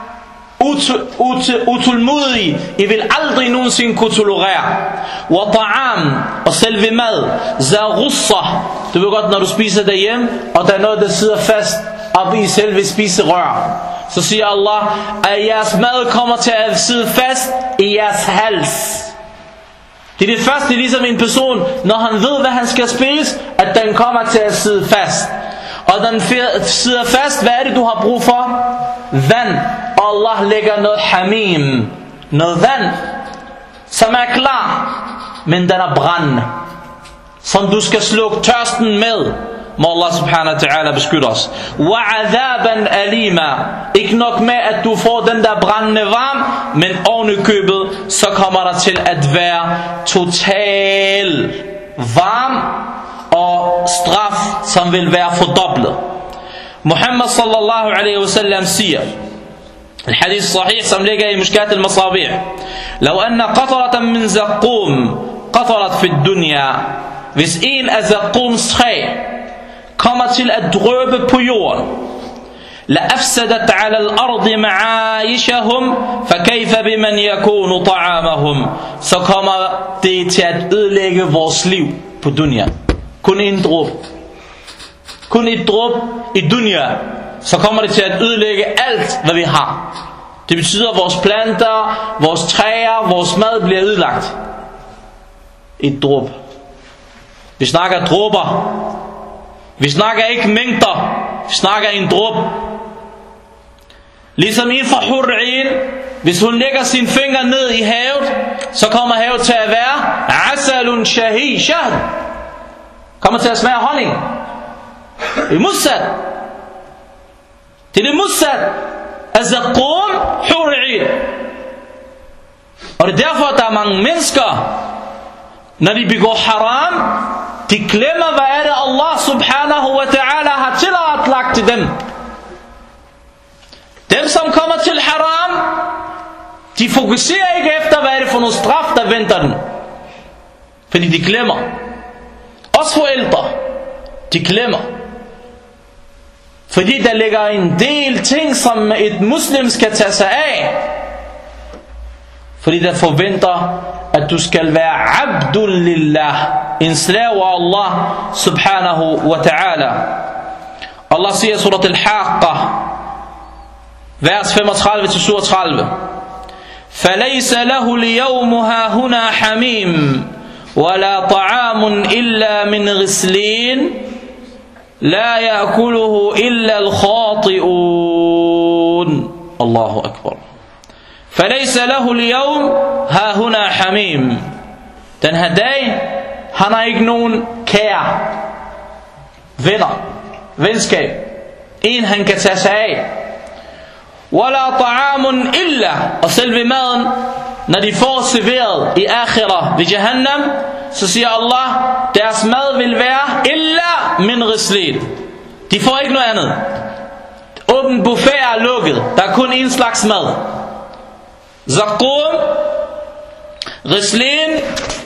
utålmodig. I vil aldrig nogensinde kunne tolerere. Wa ta'am, og selve mad, za ghussa, du ved godt, når du spiser derhjemme, og der er noget, der sidder fast op i selve spiserør, så siger Allah, at jeres mad kommer til at sidde fast i jeres hals. Det er det første, ligesom en person, når han ved, hvad han skal spise, at den kommer til at sidde fast. Og den sidder fast. Hvad er det, du har brug for? Vand. Og Allah lægger noget hamim, noget vand, som er klar, men den er brændende, som du skal slukke tørsten med. Må Allah subhanahu wa ta'ala beskytte os. Wa adhaban alima, ikke nok med at du får den der brændende varm, men oven i købet, så kommer der til at være total varm og straf, som vil være fordoblet. Muhammad sallallahu alaihi wasallam siger, en hadith sahih som ligger i Mushkat al-Masabih: Law anna qatratan min zaqqum qatarat fi dunya, hvis en af zaqqums træ kommer til at drøbe på jorden, la afsadat ala al-ardi ma'aishahum fa kayfa biman yakunu ta'amahum, så kommer det til at ødelægge vores liv på dunya. Kun en dråbe, kun et dråbe i dunya, så kommer det til at ødelægge alt, hvad vi har. Det betyder, at vores planter, vores træer, vores mad bliver ødelagt. Et dråbe. Vi snakker dråber. Vi snakker ikke mængder. Vi snakker en dråbe. Ligesom en fra Hur'in, hvis hun lægger sine fingre ned i havet, så kommer havet til at være asalun shahi shahd. Kommer til at smage honning. Det er modsat. Det er det modsat. Azaqum Hur'in. Og det er derfor, at der er mange mennesker, når de begår haram, de glemmer, hvad er det Allah subhanahu wa ta'ala har tilladt til dem. Dem som kommer til haram, de fokuserer ikke efter, hvad er det for noget straf, der venter dem. Fordi de glemmer. Også forældre, de glemmer. Fordi der ligger en del ting, som et muslim skal tage sig af. Fordi der forventer, at du skal være abdul lillah, en slave af Allah subhanahu wa ta'ala. Allah siger i surat al-Haqqa, vers femogtredive til syvogtredive: فَلَيْسَ لَهُ الْيَوْمُ هَا هُنَا حَمِيمٌ وَلَا طَعَامٌ إِلَّا مِنْ غِسْلِينَ لَا يَأْكُلُهُ إِلَّا الْخَاطِئُونَ. Allahu akbar. فَلَيْسَ لَهُ الْيَوْمُ هَا هُنَا حَمِيمٌ. Den her dag, han har ikke nogen kære, venner, venskab, en han kan tage sig af. وَلَا طَعَامٌ إِلَّا, og selve maden, når de får serveret i akhirah ved Jahannam, så siger Allah, deres mad vil være illa min ghislin. De får ikke noget andet. Åben buffet er lukket. Der er kun en slags mad. Zaqqum, ghislin,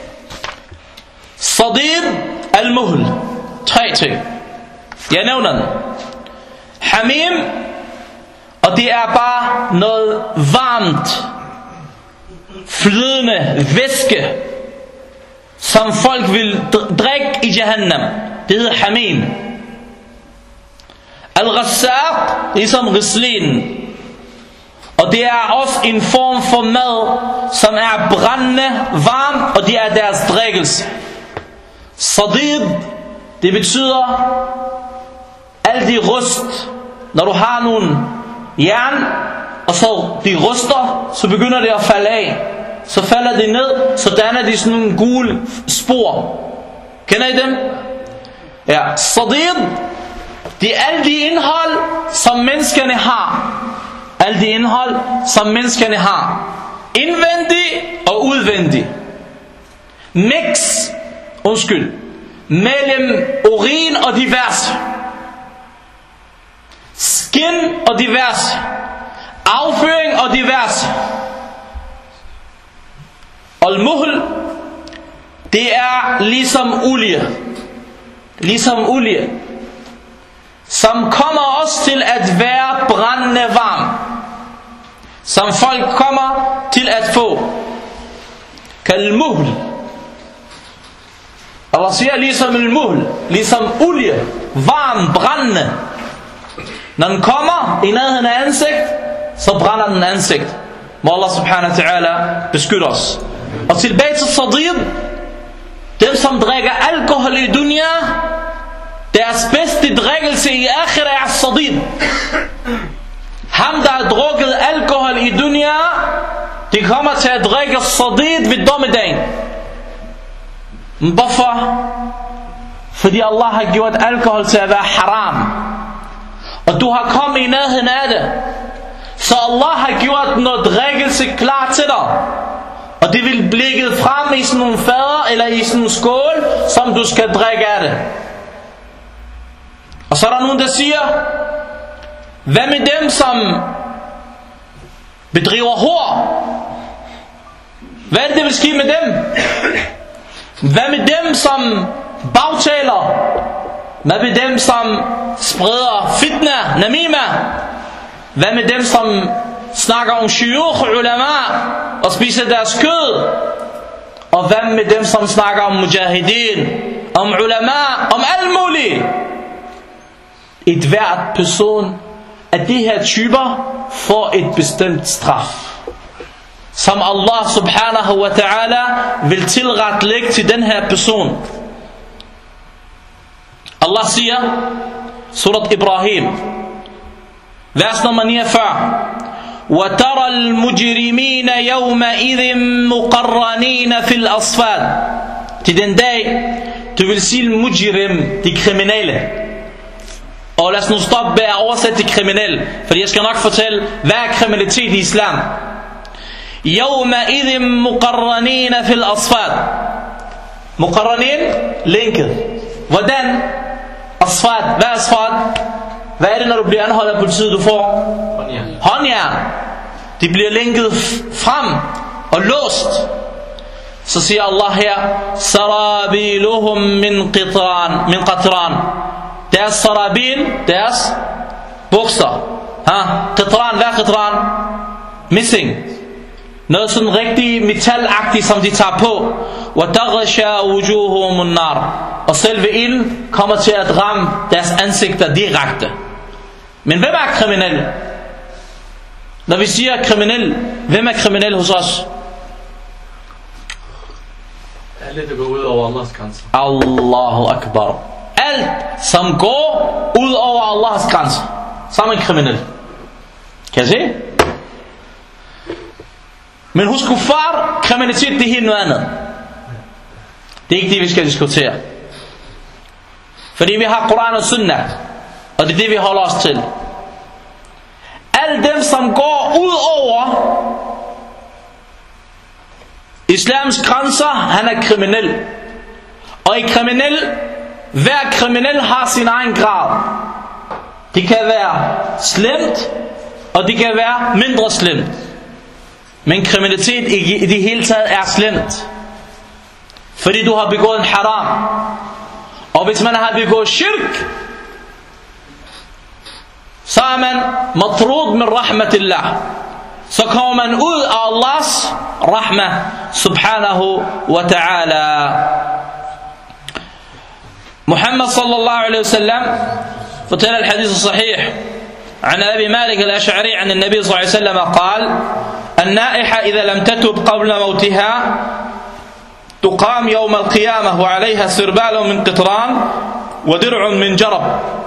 sadid, al-muhl. Tre ting. Jeg nævner den. Hamim, og det er bare noget varmt, flydende væske, som folk vil drikke i Jahannam. Det hedder hamim. Al-ghassaq, ligesom ghislin. Og det er også en form for mad, som er brændende varm, og det er deres drikkelse. Sadid, det betyder alt de rust. Når du har nogle jern, og så de ruster, så begynder det at falde af. Så falder det ned, så danner de sådan nogle gule spor. Kender I dem? Ja, sadid, det er alle de indhold, som menneskerne har. Alle de indhold, som menneskerne har. Indvendig og udvendig. Mix, undskyld. mellem urin og diverse, skin og diverse, afføring og diverse. Al-muhl, det er ligesom olie, ligesom olie, som kommer også til at være brændende varm, som folk kommer til at få. Kal-muhl. Allah siger ligesom al-muhl, ligesom olie, varm, brændende. Når den kommer i nærheden af ansigt, så brænder den ansigt. Må Allah subhanahu wa ta'ala beskytte os. Og tilbage til sadid. Dem som drikker alkohol i dunya, deres bedste drikkelse i akhira er sadid. Ham der har drukket alkohol i dunya, de kommer til at drikke sadid ved dommedagen. Hvorfor? Fordi Allah har gjort alkohol til at være haram, og du har kommet i nærheden af det. Så Allah har gjort noget drikkelse klar til dig, og det vil blive frem i sådan nogle fader eller i sådan en skål, som du skal drikke af det. Og så er der nogen der siger, hvad med dem som bedriver hor? Hvad er det, det vil ske med dem? Hvad med dem som bagtaler? Hvad med dem som spreder fitna, namima? Hvad med dem som snakker om shuyukh, ulama og spiser deres kød? Og hvad med dem som snakker om mujahidin, om ulama, om alt muligt? Et hvert person af de her typer får et bestemt straf, som Allah subhanahu wa ta'ala vil tilrettelægge til den her person. Allah siger, surat Ibrahim, vers nummer niogfyrre: وَتَرَى الْمُجْرِمِينَ يَوْمَئِذٍ مُقَرَّنِينَ فِي الْأَصْفَادِ. Til den dag, du vil sige mujrim, de kriminelle. Og lad os nu stoppe med at oversætte de kriminelle, fordi jeg skal nok fortælle, hvad er kriminalitet i islam. يَوْمَئِذٍ مُقَرَّنِينَ فِي الْأَصْفَادِ. Muqarranin, linket. Hvordan? Asfad, hvad er asfad? Hvad er det, når du bliver anholdt af politiet, du får? Håndjern. Håndjern. De bliver lænket frem og låst. Så siger Allah her, sarabiluhum min qitran, min qatran. Deres sarabin, deres bukser. Ha? Qitran, hvad er qitran? Missing. Noget sådan rigtig metalagtigt, som de tager på. Wa taghsha wujuhum an-nar. Og selve ilden kommer til at ramme deres ansigter direkte. Men hvem er kriminelle? Når vi siger kriminel, hvem er kriminel hos os? Alle der går ud over Allahs grænser. Allahu Akbar. Alt som går ud over Allahs grænser, så er man kriminel. Kan I se? Men hos kuffar, kriminalitet det er helt noget andet. Det er ikke det vi skal diskutere, fordi vi har Koran og Sunnah, og det er det vi holder os til. Alle dem som går ud over islams grænser, han er kriminel. Og i kriminel, hver kriminel har sin egen grad. Det kan være slemt, og det kan være mindre slemt. Men kriminalitet i det hele taget er slemt, fordi du har begået en haram. Og hvis man har begået shirk, så er man matrud min rahmatillah. Så kommer man ud af Allahs rahmah subhanahu wa ta'ala. Muhammad sallallahu alaihi wasallam fortæller al-hadith sahih عن أبي مالك الأشعري عن النبي صلى الله عليه وسلم قال: النائحة إذا لم تتب قبل موتها تقام يوم القيامة وعليها سربال من قطران ودرع من جرب.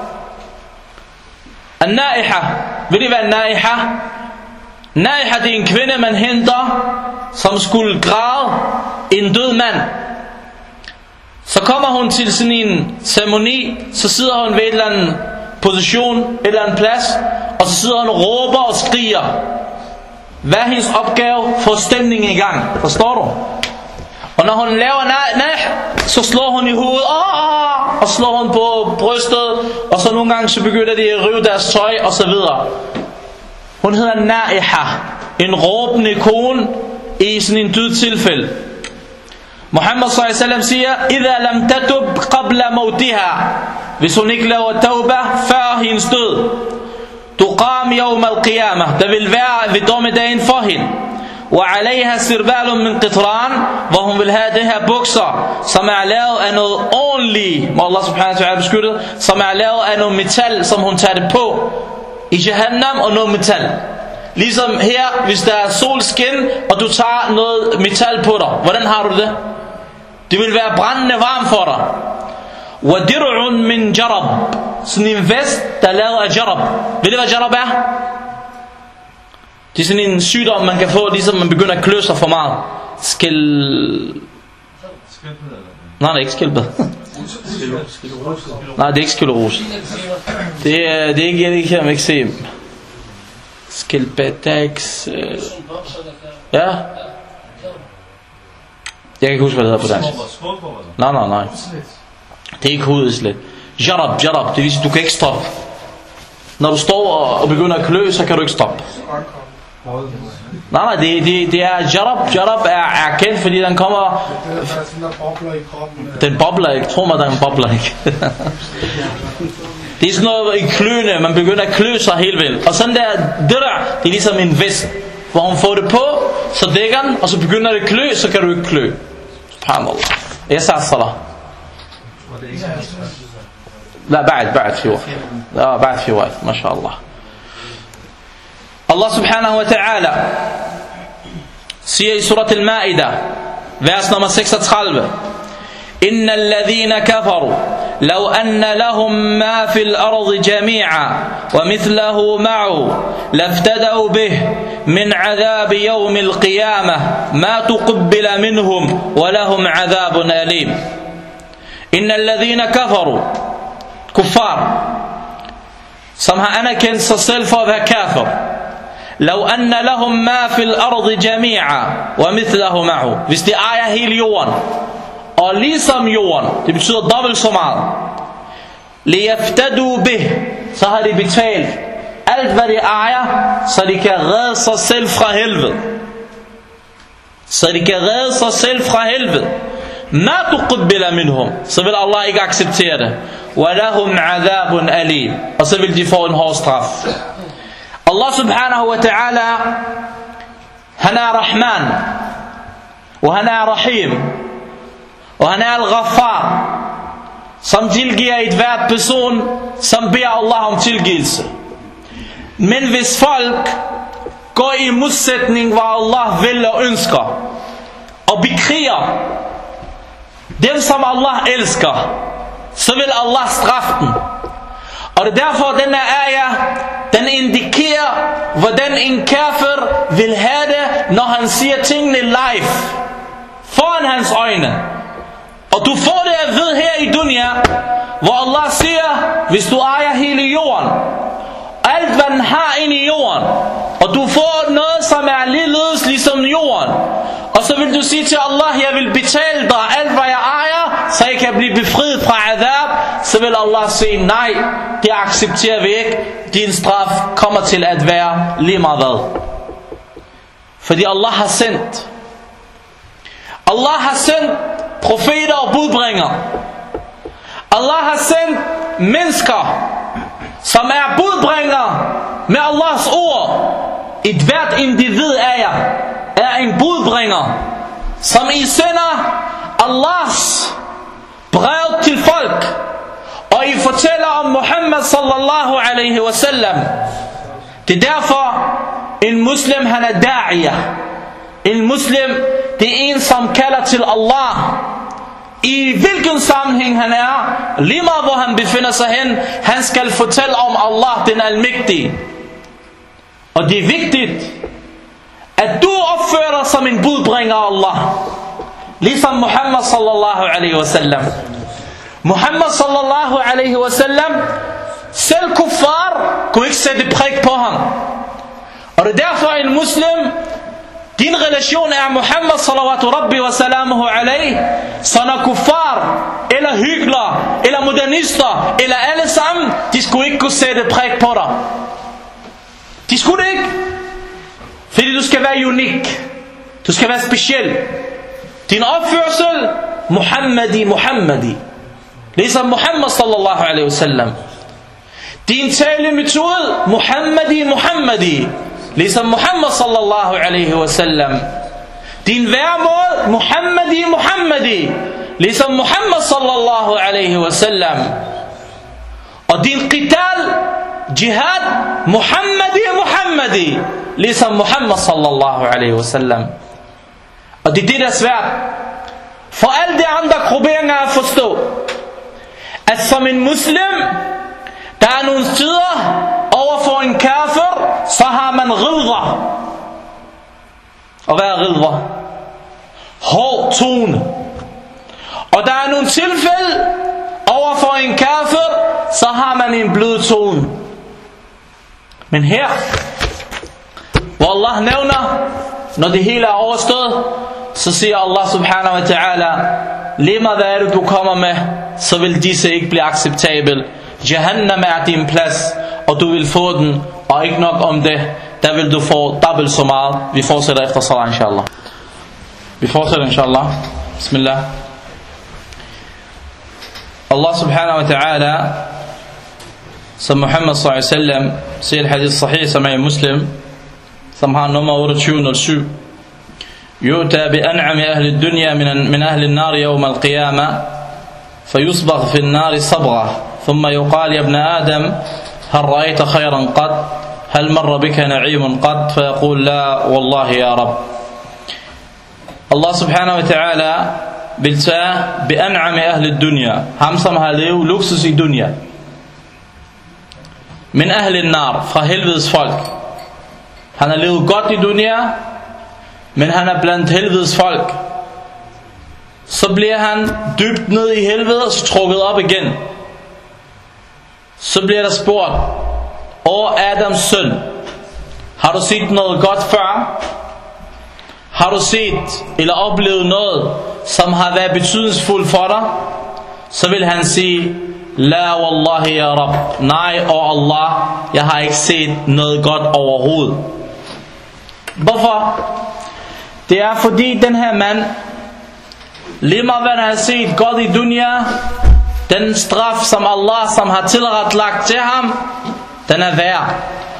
النائحة, ved I hvad en naiha? Naiha, det er en kvinde man henter, som skulle græde en død mand. Så kommer hun til sådan en ceremoni, så sidder hun ved et eller andet position, et eller andet plads, og så sidder hun og råber og skriger. Hvad er hendes opgave? Få stemningen i gang. Forstår du? Og når hun laver nej, nej, så slår hun i hovedet, åh, og slår hun på brystet, og så nogle gange så begynder de at rive deres tøj, og så videre. Hun hedder Naiha, en råbende kone i sådan en død tilfælde. Muhammad sallallahu alaihi wasallam siger, Idha lam tatub qabla mautiha, hvis hun ikke laver tauba før hendes død, tuqam yawm al-qiyamah, der vil være ved dommedagen for hende. وعليها سربال من قطران, hvor hun vil have det her bukser, som er lavet af noget ordentligt, må Allah subhanahu wa ta'ala beskytte, som er lavet af noget metal, som hun tager det på i Jahannam, og noget metal. Ligesom her, hvis der er solskin, og du tager noget metal på dig, hvordan har du det? Det vil være brændende varm for dig. وَدِرْعٌ min jarab, sådan en vest, der er lavet af jarab. Ved I hvad jarab er? Det er sådan en sygdom man kan få, ligesom man begynder at klø sig for meget. Skæl... Nej, det er ikke skælpet. Nej, det er ikke skælerose. Det er, det er ikke, jeg kan ikke se. Skælpedax... Øh... Ja. Jeg kan ikke huske, hvad det hedder på dansk. Nej, nej, nej. Det er ikke hovedslet. Jarab, jarab, det vil sige, du kan ikke stoppe. Når du står og begynder at klø, så kan du ikke stoppe. Nej, nej, det, det, det er jarab. Jarab er, er kendt, fordi den kommer... Den bobler ikke. Tror mig, den bobler ikke. Det er sådan noget i kløene. Man begynder at klø sig helt vildt. Og sådan der, det der, det er ligesom en vest, hvor hun får det på, så dækker den, og så begynder det at klø, så kan du ikke klø. Subhanallah. Jeg sagde salat. لا بعد بعد في وقت لا بعد في وقت ما شاء الله. Allah subhanahu wa ta'ala siger i surat al-Ma'idah vers nummer seksogtredive, Innal ladhina kafaru law anna lahum ma fil ardi jami'a wa mithluhu ma'ahu laftadaw bih min 'adhab yawm al-qiyamah ma tuqbila minhum wa lahum 'adhabun alim. Innal ladhina kafaru, kuffar, som har anerkendt sig selv for at være kafir, law anna lahum ma fil ardi jami'a wa mithluhu ma'ahu, hvis de ejer hele jorden og ligesom jorden, det betyder dobbelt så meget, liyaftadu bih, så har de betalt alt hvad de ejer, så de kan redde sig selv fra helvede, så de kan redde sig selv fra helvede. Ma tuqbila minhum, så vil Allah ikke acceptere det. Wa lahum 'adhabun alim, og så vil de få en hård straf. Allah subhanahu wa ta'ala, han er Rahman, og han er Rahim, og han er Al-Ghaffar, som tilgiver et hvert person, som beder Allah om tilgivelse. Men hvis folk går i modsætning, hvad Allah vil og ønsker, og bekriger dem, som Allah elsker, så vil Allah straffe dem. Og det er derfor, denne ayah, den indikerer, hvordan en kafir vil have det, når han siger tingene live, foran hans øjne. Og du får det at vide her i dunya, hvor Allah siger, hvis du ejer hele jorden, alt hvad den har inde i jorden, og du får noget, som er ligeledes ligesom jorden, og så vil du sige til Allah, jeg vil betale dig alt hvad jeg ejer, så jeg kan blive befriet fra adab, så vil Allah sige, nej, det accepterer vi ikke. Din straf kommer til at være lige meget hvad. Fordi Allah har sendt Allah har sendt profeter og budbringere. Allah har sendt mennesker, som er budbringere med Allahs ord. Et hvert individ af jer er en budbringer, som I sender Allahs brev til folk, og I fortæller om Muhammad sallallahu alaihi wasallam. Det er derfor en muslim, han er da'iyah. En muslim, det er en som kalder til Allah, i hvilken sammenhæng han er, lige meget hvor han befinder sig hen. Han skal fortælle om Allah den almægtige. Og det er vigtigt, at du opfører dig som en budbringer af Allah, ligesom Muhammad sallallahu alaihi wasallam. Muhammad sallallahu alaihi wasallam, selv kuffar kunne ikke sætte prik på ham. Og det er derfor en muslim, din relation er Muhammad sallallahu rabbi wa salamuhu alayhi, så når kuffar, eller hykler, eller modernister, eller alle sammen, de skulle ikke kunne sætte prik på dig. De skulle det ikke. Fordi du skal være unik. Du skal være speciel. Din opførsel, Muhammadi, Muhammadi. Ligesom Muhammad sallallahu alaihi wasallam. Din talemetode, Muhammadi, Muhammadi. Ligesom Muhammad sallallahu alaihi wasallam. Din væremåde, Muhammadi, Muhammadi. Ligesom Muhammad sallallahu alaihi wasallam. Og din qital, jihad, Muhammadi, Muhammadi. Ligesom Muhammad sallallahu alaihi wasallam. Og det er det, der er svært for alle de andre grupperinger at forstå, at som en muslim, der er nogle tider overfor en kafir, så har man ridder. Og hvad er ridder? Hård tone. Og der er nogle tilfælde overfor en kafir, så har man en blød tone. Men her, hvor Allah nævner, når det hele er overstået, så siger Allah subhanahu wa ta'ala, lige meget hvad er det du kommer med, så vil disse ikke blive acceptabel. Jahannam er din plads, og du vil få den, og ikke nok om det, der vil du få dobbelt så meget. Vi fortsætter efter salat inshallah. Vi fortsætter inshallah. Bismillah. Allah subhanahu wa ta'ala, som Muhammad sallallahu alaihi wasallam siger hadith sahih, som er i Muslim, som har nummer otteogtyve nul syv. يؤتى بأنعم أهل الدنيا من من أهل النار يوم القيامة فيصبغ في النار صبغة ثم يقال يا ابن آدم هل رأيت خيرا قط هل مر بك نعيم قط فيقول لا والله يا رب. Allah subhanahu wa ta'ala vil tage بأنعم أهل الدنيا, ham som har levet luksus i dunya, min أهل النار, fra helvedes folk. Han har levet godt i dunya, men han er blandt helvedes folk. Så bliver han dybt ned i helvede og så trukket op igen. Så bliver der spurgt: Åh Adams søn, har du set noget godt før? Har du set eller oplevet noget som har været betydningsfuldt for dig? Så vil han sige: La wallahi ya Rab, nej og Allah, jeg har ikke set noget godt overhovedet. Hvorfor? Det er fordi den her mand, lige meget hvad han har set godt i dunya, den straf som Allah som har tilretlagt til ham, den er værd.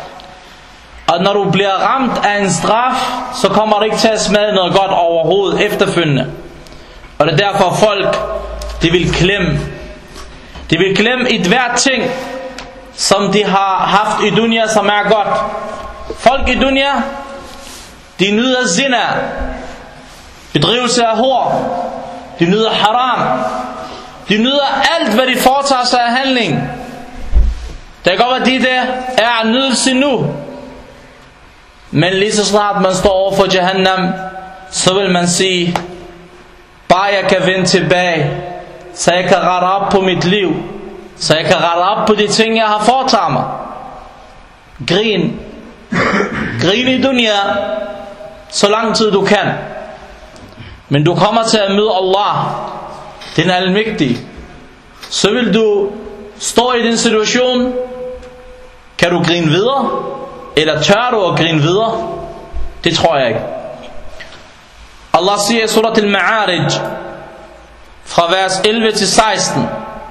Og når du bliver ramt af en straf, så kommer det ikke til at smage noget godt overhovedet efterfølgende. Og det er derfor folk, de vil klemme De vil klemme et hvert ting som de har haft i dunya, som er godt. Folk i dunya, de nyder zina, bedrivelse af hor, de nyder haram, de nyder alt hvad de foretager sig af handling. Det kan godt være, de der er nydelse nu, men lige så snart man står over for Jahannam, så vil man sige: bare jeg kan vende tilbage, så jeg kan rette op på mit liv, så jeg kan rette op på de ting jeg har foretaget mig. Grin Grin i dunya så lang tid du kan, men du kommer til at møde Allah, den almægtige. Så vil du stå i den situation. Kan du grine videre, eller tør du at grine videre? Det tror jeg ikke. Allah siger i surat al-Ma'arij fra vers elleve til seksten: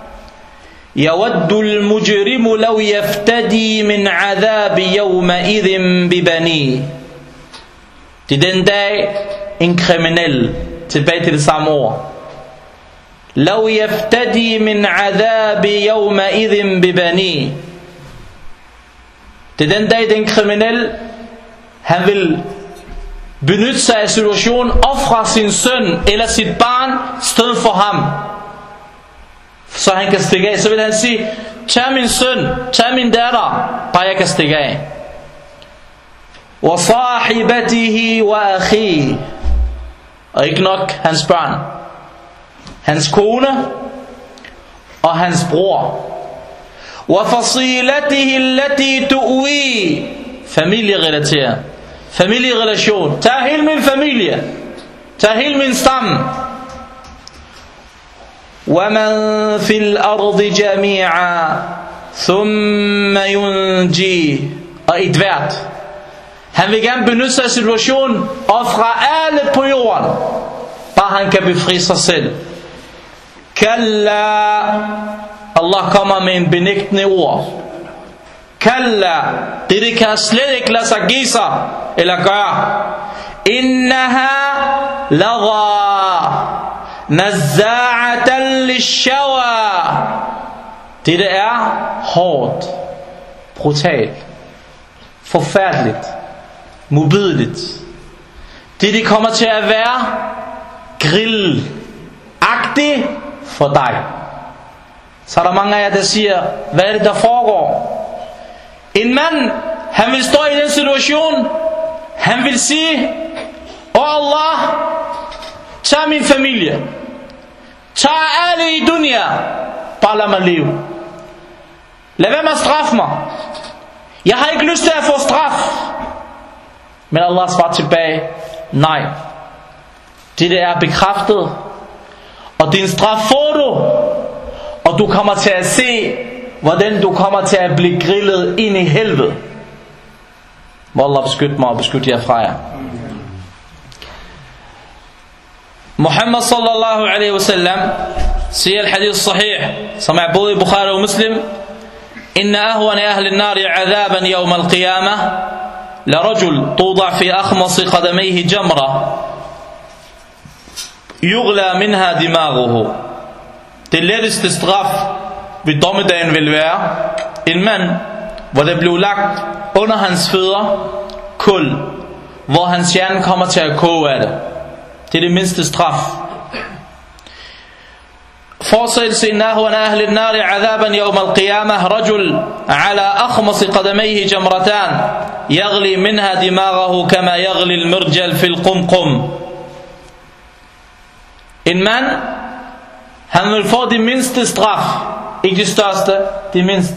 يود المجرم لو يفتدي من عذاب يومئذ ببنيه. Det er den dag en kriminel, tilbage til det samme ord, لو يفتدي من عذاب يومئذ ببنيه. Det er den dag den kriminel, han vil benytte sig af situationen, ofre sin søn eller sit barn sted for ham, så han kan stikke af. Så vil han sige: tag min søn, tag min datter, bare jeg kan stikke af. Wa sahibatihi wa akhi. Og ikke nok hans børn, hans kone og hans bror. Wa fasilatihi allati tuwi, familierelateret. familierelation. Tag hele min familie. Tag hele min stamme. وَمَنْ فِي الْأَرْضِ جَمِيعًا ثُمَّ يُنْجِي. Og et hvert. Han vil gerne benytte sig af situationen, og fra alle på jorden, bare han kan befri sig selv. Kalla. Allah kommer med en benægtende ord. Kalla. Det, det kan slet ikke lade sig give sig, eller gøre. Innaha lagha. Nazza'atan lishawa. Det, det er hårdt, brutalt, forfærdeligt, modbydeligt. Det, det kommer til at være grillagtigt for dig. Så er der mange af jer, der siger, hvad er det, der foregår? En mand, han vil stå i den situation, han vil sige, åh Allah, tag min familie, tag alle i dunya, bare lad mig leve. Lad være med at straffe mig. Jeg har ikke lyst til at få straf. Men Allah svarer tilbage, nej. Det der er bekræftet, og din straf får du, og du kommer til at se, hvordan du kommer til at blive grillet ind i helvede. Må Allah beskytte mig og beskytte jer fra jer. Muhammad sallallahu alaihi wasallam siger al-hadith sahih, som er både i Bukhari og Muslim: Inna ahwana ahli an-nari 'adaban yawm al-qiyamah la rajul tuda fi akhmas qadamayhi jamra yughla minha dimaghuhu. Det letteste straf ved dommedagen vil være en mand, hvor der blev lagt under hans fødder kul, hvor hans hjerne kommer til at koge af det. Det er det mindste straf. Fortsættelse: Innahu ahli an-nari 'adaban yawm al-qiyamah rajul 'ala akhmas qadamayhi jamratan yaghli minha dimaghahu kama yaghli al-mirjal fi al-qumqum. En mand, han vil få det mindste straf, ikke det største, det mindste.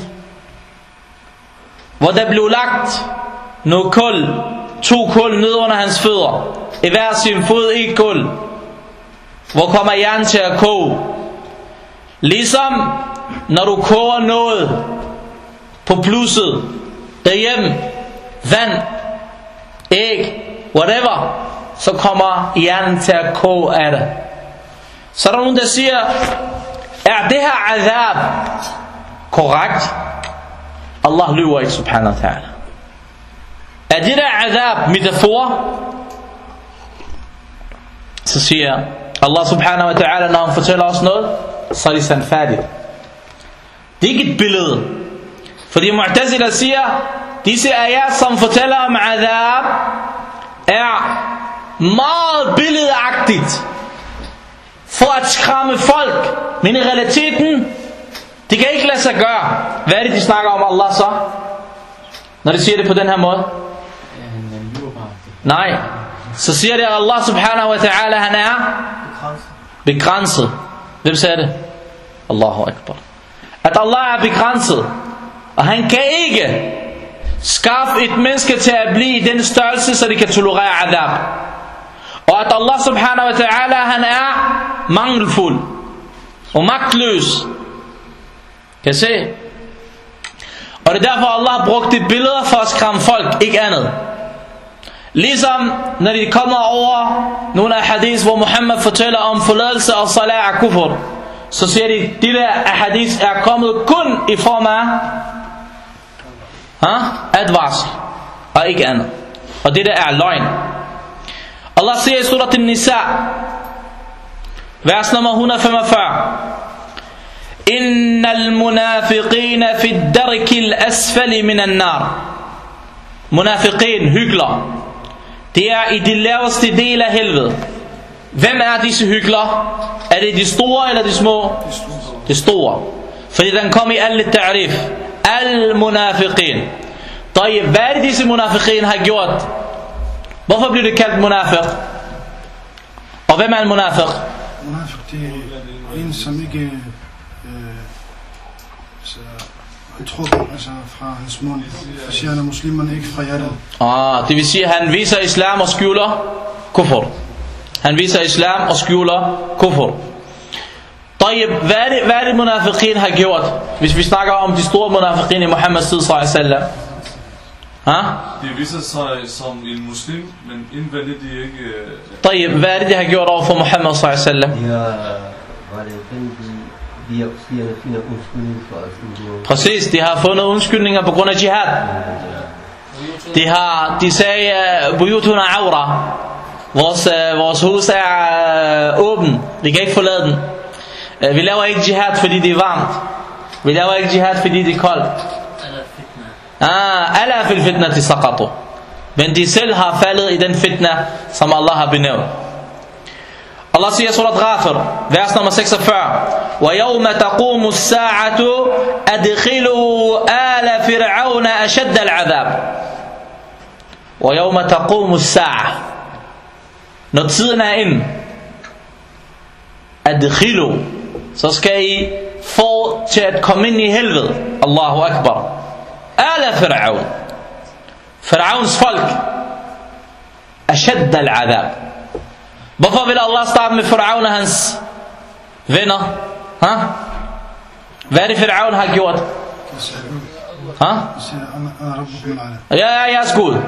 Hvor der blev lagt noget kul, to kul ned under hans fødder, i hver sin fod et kul. Hvor kommer hjernen til at koge? Ligesom når du koger noget på plusset derhjemme, vand, æg, whatever, så kommer hjernen til at koge af det. Så er der nogen, der siger, er det her azab korrekt? Allah lyver ikke, subhanahu wa ta'ala. Er det der azab metafor? Så siger Allah subhanahu wa ta'ala, når han fortæller os noget, så er det sandfærdigt. Det er ikke et billede. Fordi Mu'tazila siger, disse ayat, som fortæller om azab, er meget billedagtigt for at skræmme folk. Men i realiteten, det kan ikke lade sig gøre. Hvad er det, de snakker om Allah så? Når de siger det på den her måde? Nej. Så siger det, at Allah subhanahu wa ta'ala, han er begrænset. Hvem siger det? Allahu akbar. At Allah er begrænset, og han kan ikke skaffe et menneske til at blive i den størrelse, så de kan tolerere adab. Og at Allah subhanahu wa ta'ala, han er mangelfuld og magtløs. Kan I se? Og det er derfor Allah brugte billeder for at skræmme folk, ikke andet. Ligesom når de kommer over nogle af hadith, hvor Muhammad fortæller om forladelse og salat og kufr, så siger de, de der hadith er kommet kun i form af ha? advarsel og ikke andet. Og det der er løgn. Allah siger i surat An-Nisa, vers nummer et hundrede og femogfyrre: Innal munafiqina fi ad-darkil asfali min an-nar. Munafiqin, hykler, det er i de laveste del af helvede. Hvem er disse hykler? Er det de store eller de små? De store. Fordi den kom i alle ta'rif. Al-munafiqin. طيب, hvad er det disse munafiqin har gjort? Hvorfor bliver det kaldt munafiq? Og hvem er en munafiq? Munafiq, det er en, som ikke øh, så, betror, altså fra hans mund. Så siger han, at muslimerne ikke fra hjertet. Ah, det vil sige, at han viser islam og skjuler kufr. Han viser islam og skjuler kufr. Tayyib, hvad er det, hvad er det munafiqin har gjort? Hvis vi snakker om de store munafiqin i Muhammeds tid, sallallahu alaihi wasallam. Ha? De viser sig som en muslim, men indvendigt de ikke... Tayyib, hvad er det, de har gjort over for Muhammed, sallallahu alaihi wasallam? De har, var det jo de, de siger, at finder undskyldning for os. Præcis, de har fundet undskyldninger på grund af jihad. De har, de sagde, buyutuna awra. Vores, vores hus er åben. Vi kan ikke forlade den. Vi laver ikke jihad, fordi det er varmt. Vi laver ikke jihad, fordi det er koldt. Ah, alla fil fitnati saqatu. Men de selv har faldet i den fitna, som Allah har benævnt. Allah siger i surat Ghafir, vers nummer seksogfyrre: وَيَوْمَ تَقُومُ السَّاعَةُ أَدْخِلُوا آلَ فِرْعَوْنَ أَشَدَّ الْعَذَابِ. وَيَوْمَ تَقُومُ السَّاعَةُ, når tiden er inde, adkhilu, så skal I få til at komme ind i helvede. Allahu Akbar. Ala Fir'aun, Fir'auns folk, ashadda al-adab. Hvorfor vil Allah starte med Fir'aun og hans venner? Ha? Hvad er det Fir'aun har gjort? Ha? Ja, ja, jeg er Gud.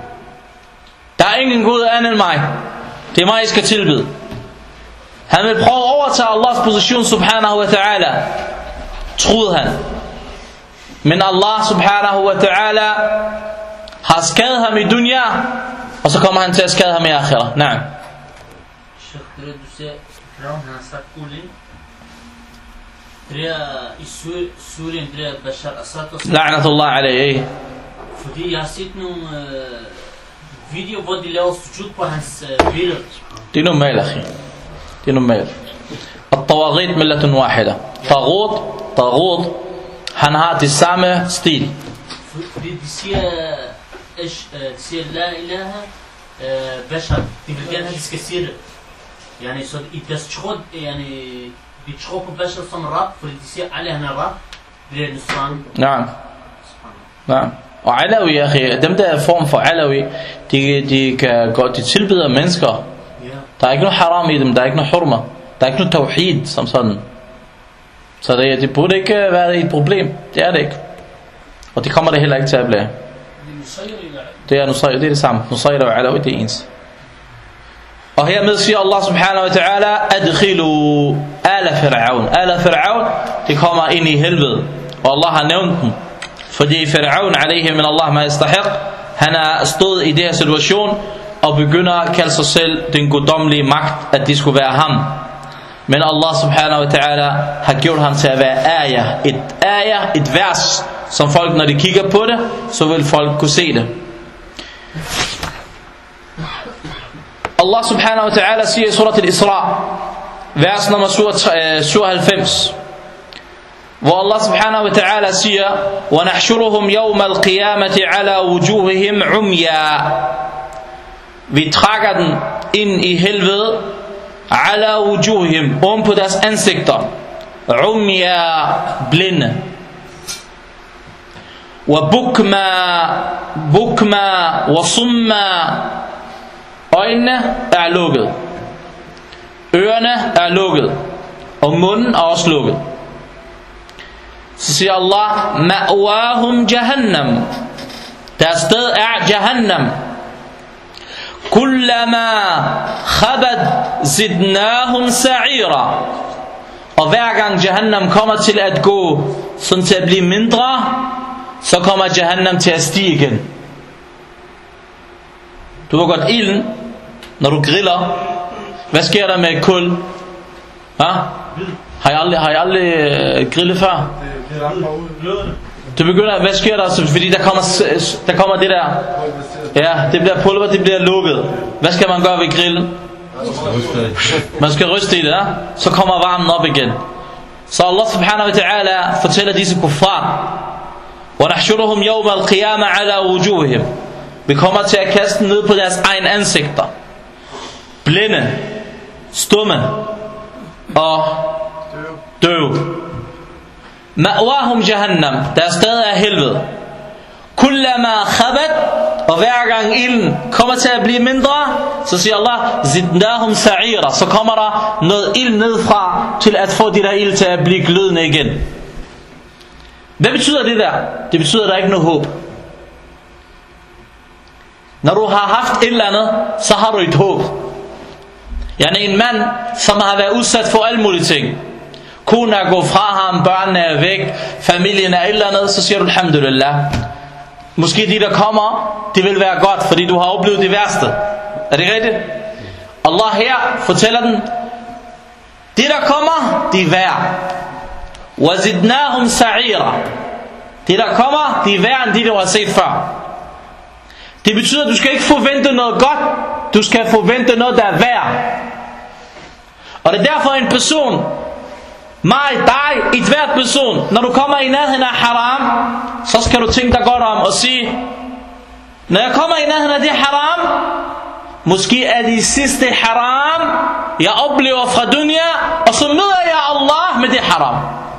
Der er ingen Gud anden end mig. Det er mig, I skal tilbede. Han vil prøve at overtage Allahs position, subhanahu wa ta'ala. Troede han. Men Allah, subhanahu wa ta'ala, har skadet ham i dunya, og så kommer han til at skade ham i akhirah. Nej. Sheikh, det er, du ser, Fir'aun, han har sagt ulig. Det er i Syrien, det er Bashar Assad. La'natullah alayhi. Fordi jeg har set nogle øh, videoer, hvor de laver sujud på hans øh, billeder. Det er normalt, akhi. Det er normalt. At-tawaghit millatun wahida. Taghut, taghut, han har det samme stil. Fordi de siger, de siger la ilaha bashar. De vil gerne have, at de skal sige det. Yani, så i deres tråd, yani, de tror på Bashar som rab, fordi de siger, alle han er rab, bliver nusran. Nej. Nej. Og alawi, akhi, dem der er form for alawi, de, de kan gå til tilbeder mennesker. Der er ikke noget haram i dem, der er ikke noget hurma, der er ikke noget tawhid som sådan. Så det, det burde ikke være et problem. Det er det ikke. Og det kommer det heller ikke til at blive. Det er nusayr, det er det samme. Nusayr og alawi, det er ens. Og hermed siger Allah subhanahu wa ta'ala, adkhilu ala Fir'aun. Ala Fir'aun, det kommer ind i helvede. Og Allah har nævnt dem. Fordi Fir'aun, alayhi min Allah ma yastahiq, han er stået i den her situation og begynder at kalde sig selv den guddommelige magt, at det skulle være ham. Men Allah subhanahu wa ta'ala har gjort ham til at være ayah. Et ayah, et vers, som folk, når de kigger på det, så vil folk kunne se det. Allah subhanahu wa ta'ala siger i surat al-Isra, vers nummer syvoghalvfems, hvor Allah subhanahu wa ta'ala siger, وَنَحْشُرُهُمْ يَوْمَ الْقِيَامَةِ عَلَى وُجُوهِهِمْ عُمْيَا. Vi trækker den ind i helvede, ala wujuhim, om på deres ansigter, umya, blinde, wa bukma, bukma, wa summa, øjnene er lukket, ørerne er lukket, og munden er også lukket. Så siger Allah, ma'wahum jahannam, deres sted er jahannam. Kullama khabad zidnahum sa'ira. Og hver gang Jahannam kommer til at gå sådan til at blive mindre, så kommer Jahannam til at stige igen. Du har godt ilden, når du griller. Hvad sker der med kul? Ha? Har I aldrig, har I aldrig øh, grillet før? Du begynder, hvad sker der? Fordi der kommer, der kommer det der. Ja, det bliver pulver, det bliver lukket. Hvad skal man gøre ved grillen? Man skal ryste i det, ja? Så kommer varmen op igen. Så Allah subhanahu wa ta'ala fortæller disse kuffar, وَنَحْشُرُهُمْ يَوْمَ الْقِيَامَ عَلَى وُجُوهِهِمْ. Vi kommer til at kaste den ned på deres egen ansigter. Blinde, stumme og døve. Ma'wahum jahannam, der stadig er helvede. Kullama khabat, og hver gang ilden kommer til at blive mindre, så siger Allah, zidnahum sa'ira, så kommer der noget ild nedfra til at få de der ild til at blive glødende igen. Hvad betyder det der? Det betyder, at der ikke er noget håb. Når du har haft et eller andet, så har du et håb. Jeg er en mand, som har været udsat for alle mulige ting. Konen er gået fra ham, børnene er væk, familien er et eller andet, så siger du alhamdulillah. Måske de der kommer, det vil være godt, fordi du har oplevet det værste. Er det rigtigt? Allah her fortæller den, det der kommer, det er værd. وَزِدْنَاهُمْ سَعِيرًا. Det der kommer, det er værd end det du har set før. Det betyder, at du skal ikke forvente noget godt, du skal forvente noget, der er værd. Og det er derfor en person, mig, dig, et hvert person, når du kommer i nærheden af haram, så skal du tænke dig godt om og sige, når jeg kommer i nærheden af det haram, måske er det sidste haram, jeg oplever fra dunya, og så møder jeg Allah med det haram.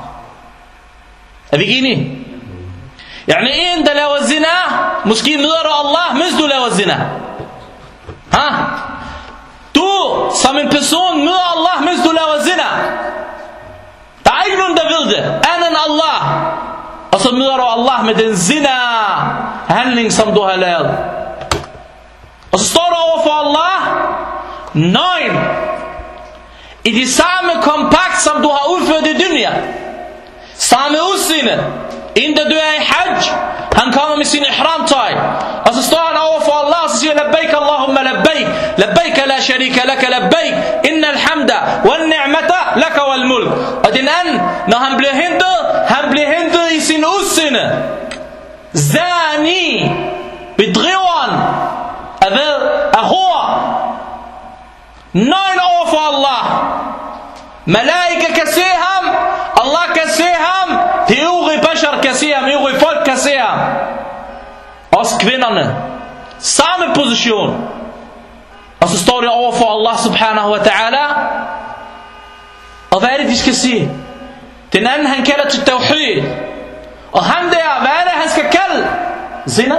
Er vi ikke enige? Yani en, der laver zina, måske møder du Allah, mens du laver zina. Ha? Du, som en person, møder Allah, mens du laver zina. Der er ikke nogen, der ved det, andet end Allah. Og så møder du Allah med den zina handling, som du har lavet. Og så står du over for Allah, nøgen, i det samme kompakt, som du har udført i dunya. Samme udseende. En der dør i hajj, han kommer med sin ihram-tøj, og så står han over for Allah, og så siger labbaik Allahumma labbaik, labbaik la sharika laka labbaik, inna alhamda wal ni'mata laka wal mulk. Og den anden, når han bliver hentet, han bliver hentet i sin udseende. Zani, bedriveren af hvad? Af hår. Nøgen over for Allah. Malaika kan se ham, Allah kan se ham, de øvrige bashar kan se ham, øvrige folk kan se ham. Også kvinderne. Samme position. Og så står de over for Allah subhanahu wa ta'ala. Og hvad er det de skal sige? Den anden han kalder til tawhid. Og han der, hvad er det han skal kalde? Zina.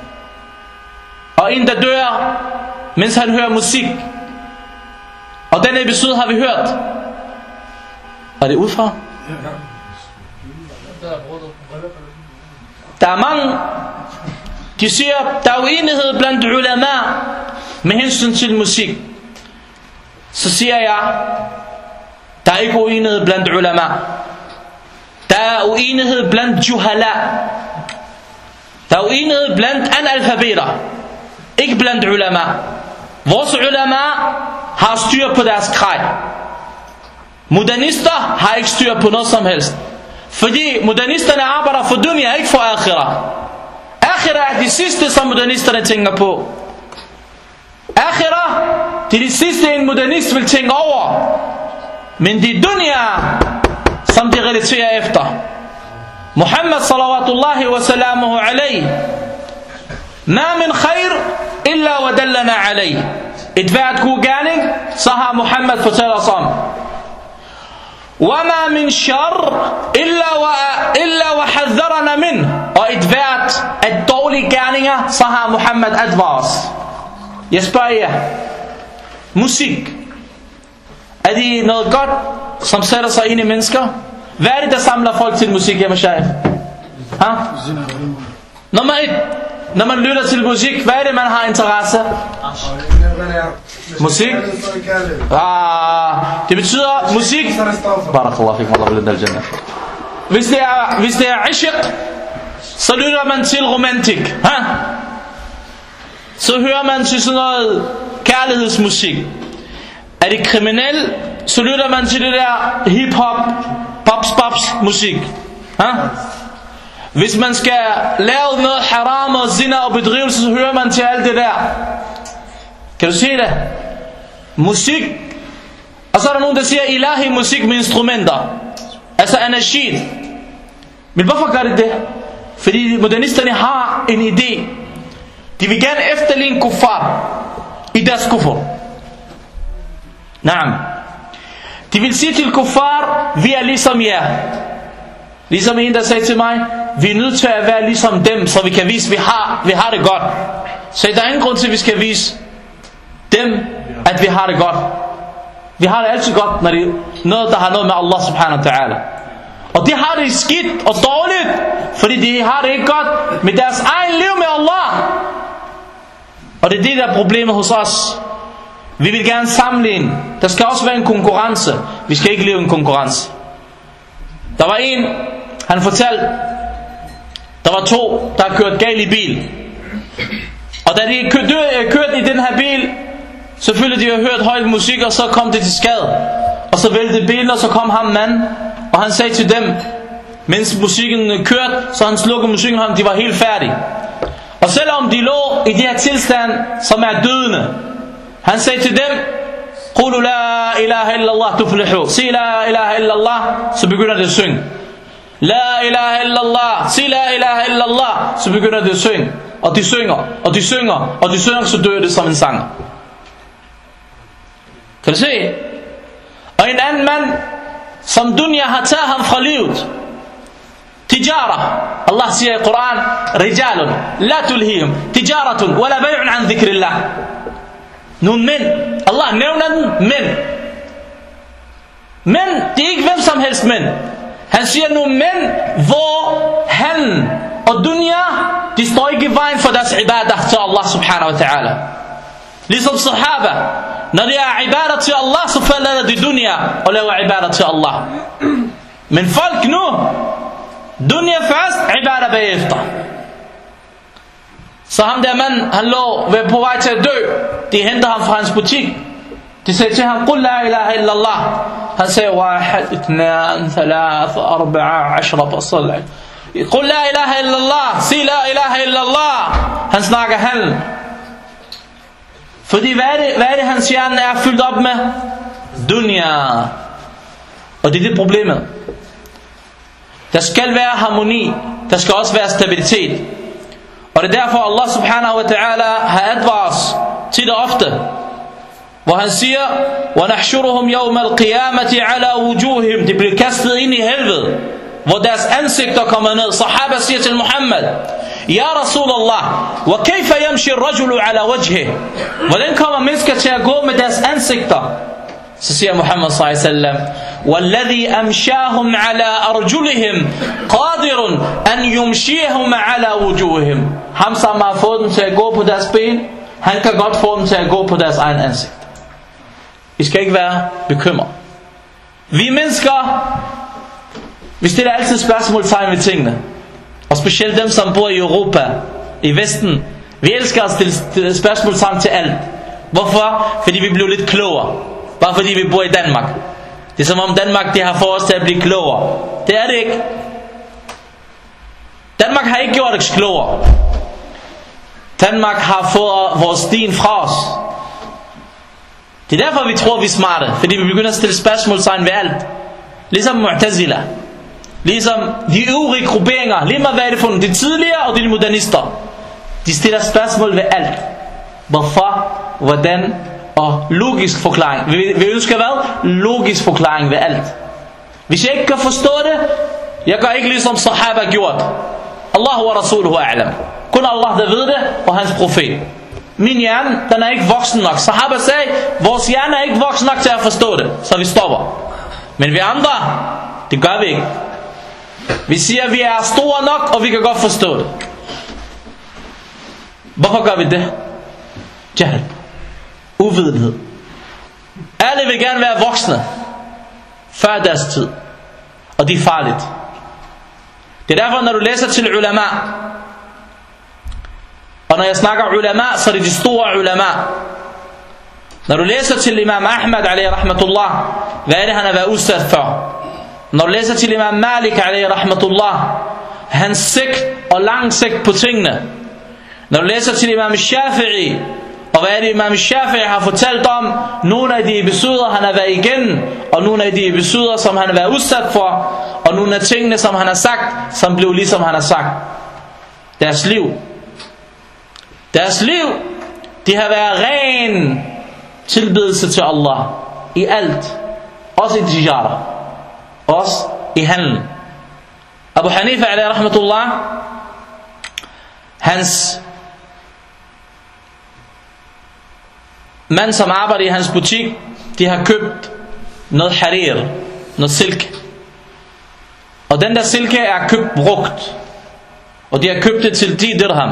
Og en der dør, mens han hører musik. Og den episode har vi hørt. Er det udfra? Der er mange, de siger, der er uenighed blandt ulama med hensyn til musik. Så siger jeg, der er ikke uenighed blandt ulama. Der er uenighed blandt juhala. Der er uenighed blandt analfabeter, ikke blandt ulama. Vores ulama har styr på deres grej. Modernister har ikke styr på noget som helst. Fordi modernisterne arbejder for dunya, ikke for akhirah. Akhirah er det sidste, som modernisterne tænker på. Akhirah, det er det sidste, en modernist vil tænke over. Men det er dunya, som de relaterer efter. Muhammad salawatullahi wa salamuhu alayhi. Ma min khair, illa wa dallana alayhi. Et hvert god gerning, så har Muhammad fortalt os om. وَمَا مِنْ شَرْ إِلَّا وَحَذَّرَنَا مِنْ. Og et hvert af dårlige gerninger, så har Muhammad advaret os. Jeg spørger jer, musik, er det noget godt, som sætter sig ind i mennesker? Hvad er det, der samler folk til musik, jeg Mashaif? Ha? Nummer et, når man lytter til musik, hvad er det, man har interesse? Musik? Ah, det betyder musik. Barakallahu fikum, Allah vil indal jannah. Hvis det er, hvis det er ishq, så lytter man til romantik. Ha? Så hører man til sådan noget kærlighedsmusik. Er det kriminel, så lytter man til det der hip-hop, pops-pops musik. Ha? Hvis man skal lave noget haram og zina og bedrivelse, så hører man til alt det der. Kan du se det? Musik. Og så er der nogen, der siger ilahi musik med instrumenter. Altså anashid. Men hvorfor gør det det? Fordi modernisterne har en idé. De vil gerne efterligne kuffar i deres kuffer. Naam. De vil sige til kuffar, vi er ligesom jer. Ligesom en, der sagde til mig, vi er nødt til at være ligesom dem, så vi kan vise, at vi har, vi har det godt. Så der er ingen grund til, at vi skal vise dem, at vi har det godt. Vi har det altid godt, når det er noget, der har noget med Allah subhanahu wa ta'ala. Og de har det skidt og dårligt, fordi de har det ikke godt med deres egen liv med Allah. Og det er det, der er problemet hos os. Vi vil gerne sammenligne. Der skal også være en konkurrence. Vi skal ikke leve en konkurrence. Der var en, han fortalte, der var to, der kørte galt i bil. Og da de kørte, kørte i den her bil, selvfølgelig de har hørt højt musik, og så kom det til skade. Og så væltede bilen, og så kom ham mand, og han sagde til dem, mens musikken kørte, så han slukkede musikken, de var helt færdige. Og selvom de lå i de her tilstand, som er dødende, han sagde til dem, Qulu la ilaha illallah tuflihu. Sig la ilaha illallah, så begynder det at synge. La ilaha illallah. Sig la ilaha illallah, så begynder det at synge. Og de synger, og de synger, og de synger, så dør det som en sanger. Kan du se? Og en anden mand, som dunya har taget ham fra livet. Tijara. Allah siger i Koran, Rijalun, la tulhihim, tijaratun, wala bay'un an dhikrillah. Nogle mænd, Allah nævner den, mænd. Men det er ikke hvem som helst mænd. Han siger nogle mænd, hvor han og dunya, de står ikke i vejen for deres ibadah til Allah subhanahu wa ta'ala. Ligesom sahaba, når de er ibadah til Allah, så falder de dunya og laver ibadah til Allah. Men folk nu, dunya først, ibadah bagefter. Så ham der mand, han lå ved på vej til at dø. De henter ham fra hans butik. De sagde til ham, Qul la ilaha illallah. Han sagde, Wahad, itnan, thalath, arba'a, ashra, basal. Qul la ilaha illallah. Sig la ilaha illallah. Han snakker handel. Fordi hvad er det, hvad er det hans hjerne er fyldt op med? Dunya. Og det er det problemet. Der skal være harmoni. Der skal også være stabilitet. Og det er derfor Allah subhanahu wa ta'ala har advaret os tit og ofte, hvor han siger, وَنَحْشُرُهُمْ يَوْمَ الْقِيَامَةِ عَلَى وُجُوهِمْ. De bliver kastet ind i helvede, hvor deres ansigter kommer ned. Sahaba siger til Muhammad, Ja Rasulallah, وَكَيْفَ يَمْشِ الرَّجُلُ عَلَى وَجْهِهِ. Hvordan kommer mennesker til at gå med deres ansigter? Så siger Muhammad sallallahu alaihi wasallam, وَالَّذِي أَمْشَاهُمْ عَلَى أَرْجُلِهِمْ قَادِرٌ أَنْ يُمْشِيهُمْ عَلَى وُجُوهِمْ. Ham som har fået dem til at gå på deres ben, han kan godt få dem til at gå på deres egen ansigt. I skal ikke være bekymret. Vi mennesker, vi stiller altid spørgsmålstegn ved tingene. Og specielt dem som bor i Europa, i Vesten. Vi elsker at stille spørgsmålstegn til alt. Hvorfor? Fordi vi bliver lidt klogere. Bare fordi vi bor i Danmark. Det er som om Danmark det har fået os til at blive klogere. Det er det ikke. Danmark har ikke gjort os klogere. Danmark har fået vores din fra os. Det er derfor vi tror vi er smarte. Fordi vi begynder at stille spørgsmålstegn ved alt. Ligesom Mu'tazila. Ligesom de øvrige grupperinger. Lige meget hvad er det for de tidligere og de modernister. De stiller spørgsmål ved alt. Hvorfor? Hvordan? Og logisk forklaring. Vi, vi ønsker hvad? Logisk forklaring ved alt. Hvis jeg ikke kan forstå det, jeg gør ikke ligesom sahaba gjort. Allahu wa rasuluhu a'lam. Kun Allah der ved det, og hans profet. Min hjerne, den er ikke voksen nok. Sahaba sagde, vores hjerne er ikke voksen nok til at forstå det, så vi stopper. Men vi andre, det gør vi ikke. Vi siger, vi er store nok, og vi kan godt forstå det. Hvorfor gør vi det? Jahl. Uvidenhed. Alle vil gerne være voksne før deres tid. Og det er farligt. Det er derfor når du læser til ulama, og når jeg snakker ulama, så er det de store ulama. Når du læser til imam Ahmad alayhi rahmatullah, hvad er det han har været udsat for? Når du læser til imam Malik alayhi rahmatullah, hans sigt og lang sigt på tingene. Når du læser til imam Shafi'i, og hvad er det imam Shafi'i har fortalt om? Nogle af de episoder han har været igennem, og nogle af de episoder som han har været udsat for, og nogle af tingene som han har sagt, som blev ligesom han har sagt. Deres liv. Deres liv, de har været ren tilbedelse til Allah. I alt. Også i tijara. Også i handel. Abu Hanifa alayhi rahmatullah, hans mand, som arbejder i hans butik, de har købt noget harir, noget silke. Og den der silke er købt brugt, og de har købt det til ti dirham.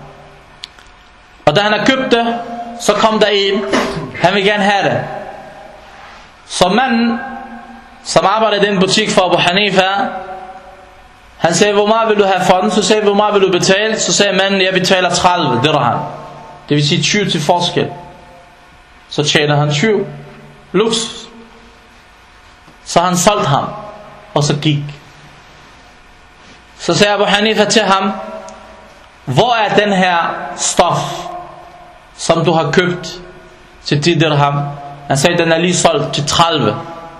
Og da han har købt det, så kom der en, han vil gerne have det. Så manden, som arbejder i den butik for Abu Hanifa, han sagde, hvor meget vil du have for den? Så sagde, hvor meget vil du betale? Så sagde manden, jeg betaler tredive dirham. Det vil sige tyve til forskel. Så tjener han tyve. Luksus. Så han solgte ham, og så gik. Så sagde Abu Hanifa til ham, hvor er den her stof, som du har købt til ti dirham? Han sagde, den er lige solgt til tredive.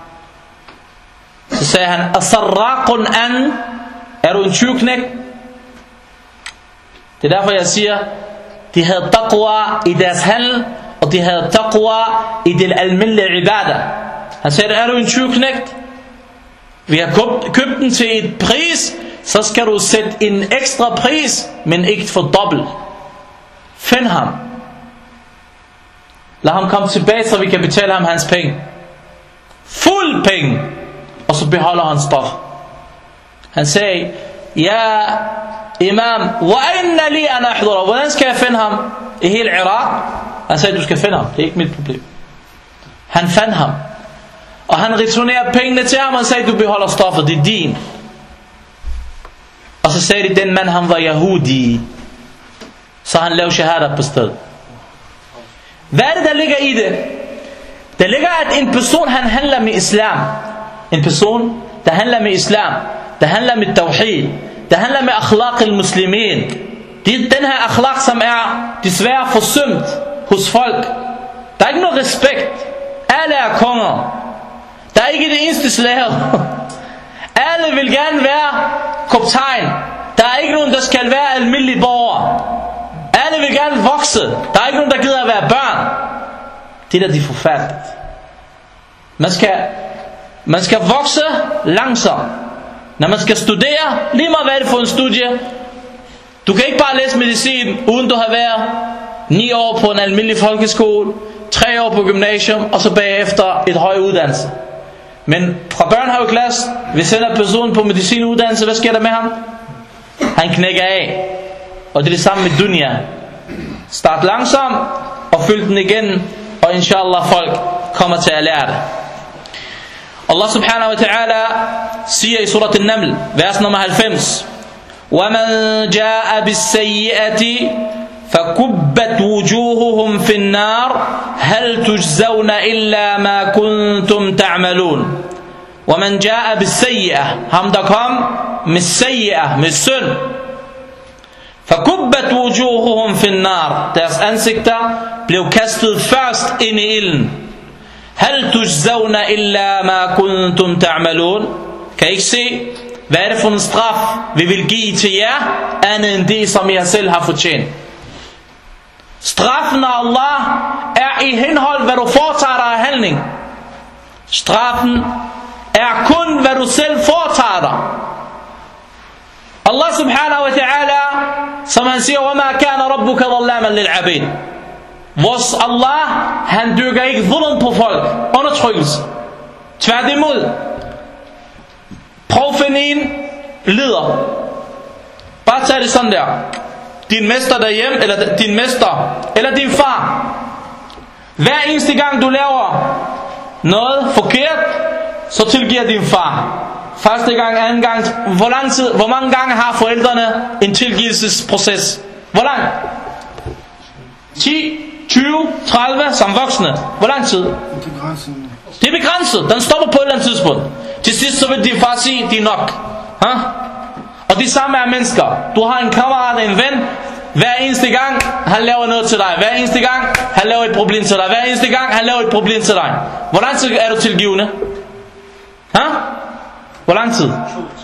Så sagde han, asarraqun an, er du en tyvknæk? Det er derfor jeg siger, de havde taqwa i deres handel, og de havde taqwa i den almindelige ibadah. Han sagde, er du en tyvknægt? Vi har købt, købt den til et pris, så skal du sætte en ekstra pris, men ikke for dobbelt. Find ham. Lad ham komme tilbage, så vi kan betale ham hans penge. Fuld penge. Og så beholder han stof. Han sagde, ja imam, wa inna li an ahdura. Hvordan skal jeg finde ham? I hele Irak? Han sagde, du skal finde ham. Det er ikke mit problem. Han fandt ham. Og han returnerede pengene til ham og sagde, du beholder stoffet, det er din. Og så sagde de, den mand, han var yahudi. Så han lavede shahada på stedet. Hvad er det, der ligger i det? Der ligger, at en person, han handler med islam. En person, der handler med islam, der handler med tawhid, der handler med akhlaq al-muslimin. Det er den her akhlaq, som er desværre forsømt hos folk. Der er ikke noget respekt. Alle er konger. Der er ikke det eneste slave. Alle vil gerne være kaptajn. Der er ikke nogen, der skal være almindelige borgere. Alle vil gerne vokse. Der er ikke nogen, der gider at være børn. Det er da de forfærdeligt. Man skal, man skal vokse langsomt. Når man skal studere, lige meget hvad er det for en studie. Du kan ikke bare læse medicin, uden du har været ni år på en almindelig folkeskole, tre år på gymnasium, og så bagefter et høj uddannelse. Men fra børnehaveklasse, vi sender personen på medicinuddannelse, hvad sker der med ham? Han knækker af. Og det er det samme med dunya. Start langsomt og fyld den igen, og inshallah folk kommer til at lære det. Allah subhanahu wa ta'ala siger i surat al-Naml, vers nummer halvfems: وَمَنْ جَاءَ بِالسَّيِّئَةِ فَكُبَّتْ وُجُوهُهُمْ فِي النَّارِ هَلْ تُجْزَوْنَ إِلَّا مَا كُنْتُمْ تَعْمَلُونَ. وَمَنْ جَاءَ بِالسَّيِّئَةِ, ham der kom med sayyi'ah, med synd. فَكُبَّتْ وُجُوهُهُمْ فِي النَّارِ, deres ansigter blev kastet først ind i ilden. هَلْ تُجْزَوْنَ إِلَّا مَا كُنْتُمْ تَعْمَلُونَ. Kan I ikke se, hvad er det for en straf, vi vil give til jer, andet end det, som jeg selv har fortjent? Straffen af Allah er i henhold, hvad du foretager dig af handling. Straffen er kun, hvad du selv foretager dig. Allah subhanahu wa ta'ala, som han siger, وَمَا كَانَ رَبُّكَ ظَلَّامًا لِلْعَبِيدِ. Vores Allah, han dyrker ikke zulm på folk, undertrykkelse. Tværtimod. Prøv at finde en leder. Bare tag det sådan der. Din mester derhjemme, eller din mester, eller din far. Hver eneste gang du laver noget forkert, så tilgiver din far. Første gang, anden gang. Hvor lang tid, hvor mange gange har forældrene en tilgivelsesproces? Hvor lang? ti, tyve, tredive som voksne. Hvor lang tid? Det er begrænset. Den stopper på et eller andet tidspunkt. Til sidst så vil din far sige, det er nok. Ha? Og de samme er mennesker. Du har en kammerat, en ven. Hver eneste gang han laver noget til dig. Hver eneste gang han laver et problem til dig. Hver eneste gang han laver et problem til dig. Hvor lang tid er du tilgivende? Ha? Hvor lang tid?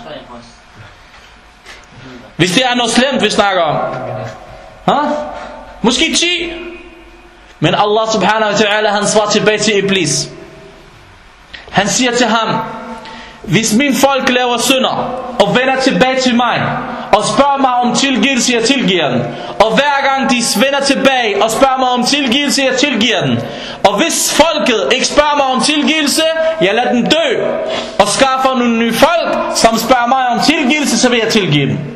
Hvis det er noget slemt vi snakker om. Ha? Måske ti. Men Allah subhanahu wa ta'ala, han svarer tilbage til Iblis. Han siger til ham, Hvis min folk laver synder og vender tilbage til mig og spørger mig om tilgivelse, jeg tilgiver den. Og hver gang de vender tilbage og spørger mig om tilgivelse, jeg tilgiver den. Og hvis folket ikke spørger mig om tilgivelse, jeg lader den dø og skaffer nogle nye folk, som spørger mig om tilgivelse, så vil jeg tilgive dem.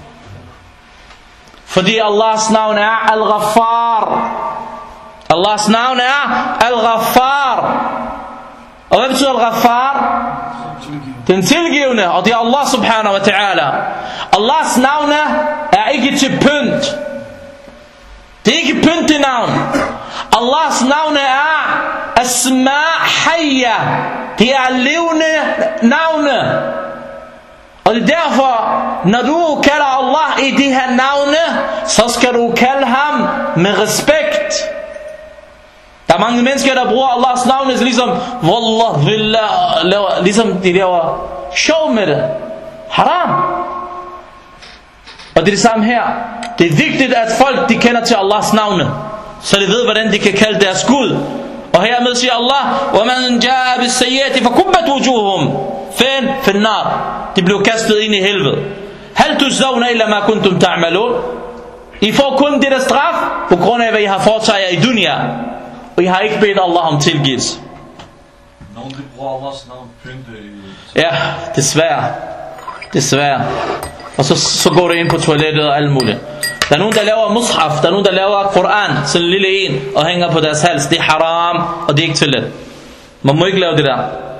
Fordi Allahs navn er Al-Ghaffar. Allahs navn er Al-Ghaffar. Og hvad betyder Al-Ghaffar? Den tilgivende, og det er Allah subhanahu wa ta'ala. Allahs navne er ikke til pynt. Det er ikke pynt til navn. Allahs navne er Asma' Hayya. Det er levende navne. Og det er derfor, når du kalder Allah i de her navne, så skal du kalde ham med respekt. Der er mange mennesker, der bruger Allahs navne ligesom Wallah, Billah, ligesom de laver sjov med det. Haram. Og det er det samme her. Det er vigtigt, at folk de kender til Allahs navne, så de ved, hvordan de kan kalde deres Gud. Og hermed siger Allah, وَمَنْ جَاءَ بِالسَّيِّئَةِ فَكُبَّتْ وُجُوهُمْ فِن فِي النَّارِ. De blev kastet ind i helvede. هَلْ تُجْزَوْنَ إِلَّا مَا كُنْتُمْ تَعْمَلُونَ. I får kun det der straf på grund af, hvad I har foretaget jer i dunya. Og I har ikke bedt Allah om tilgivelse. Nogen de bruger Allahs navn pynte i... Ja, desværre. Desværre. Og så, så går det ind på toilettet og alt muligt. Der er nogen, der laver mushaf. Der er nogen, der laver Koran. Sådan en lille en. Og hænger på deres hals. Det er haram. Og det er ikke tilladt. Man må ikke lave det der.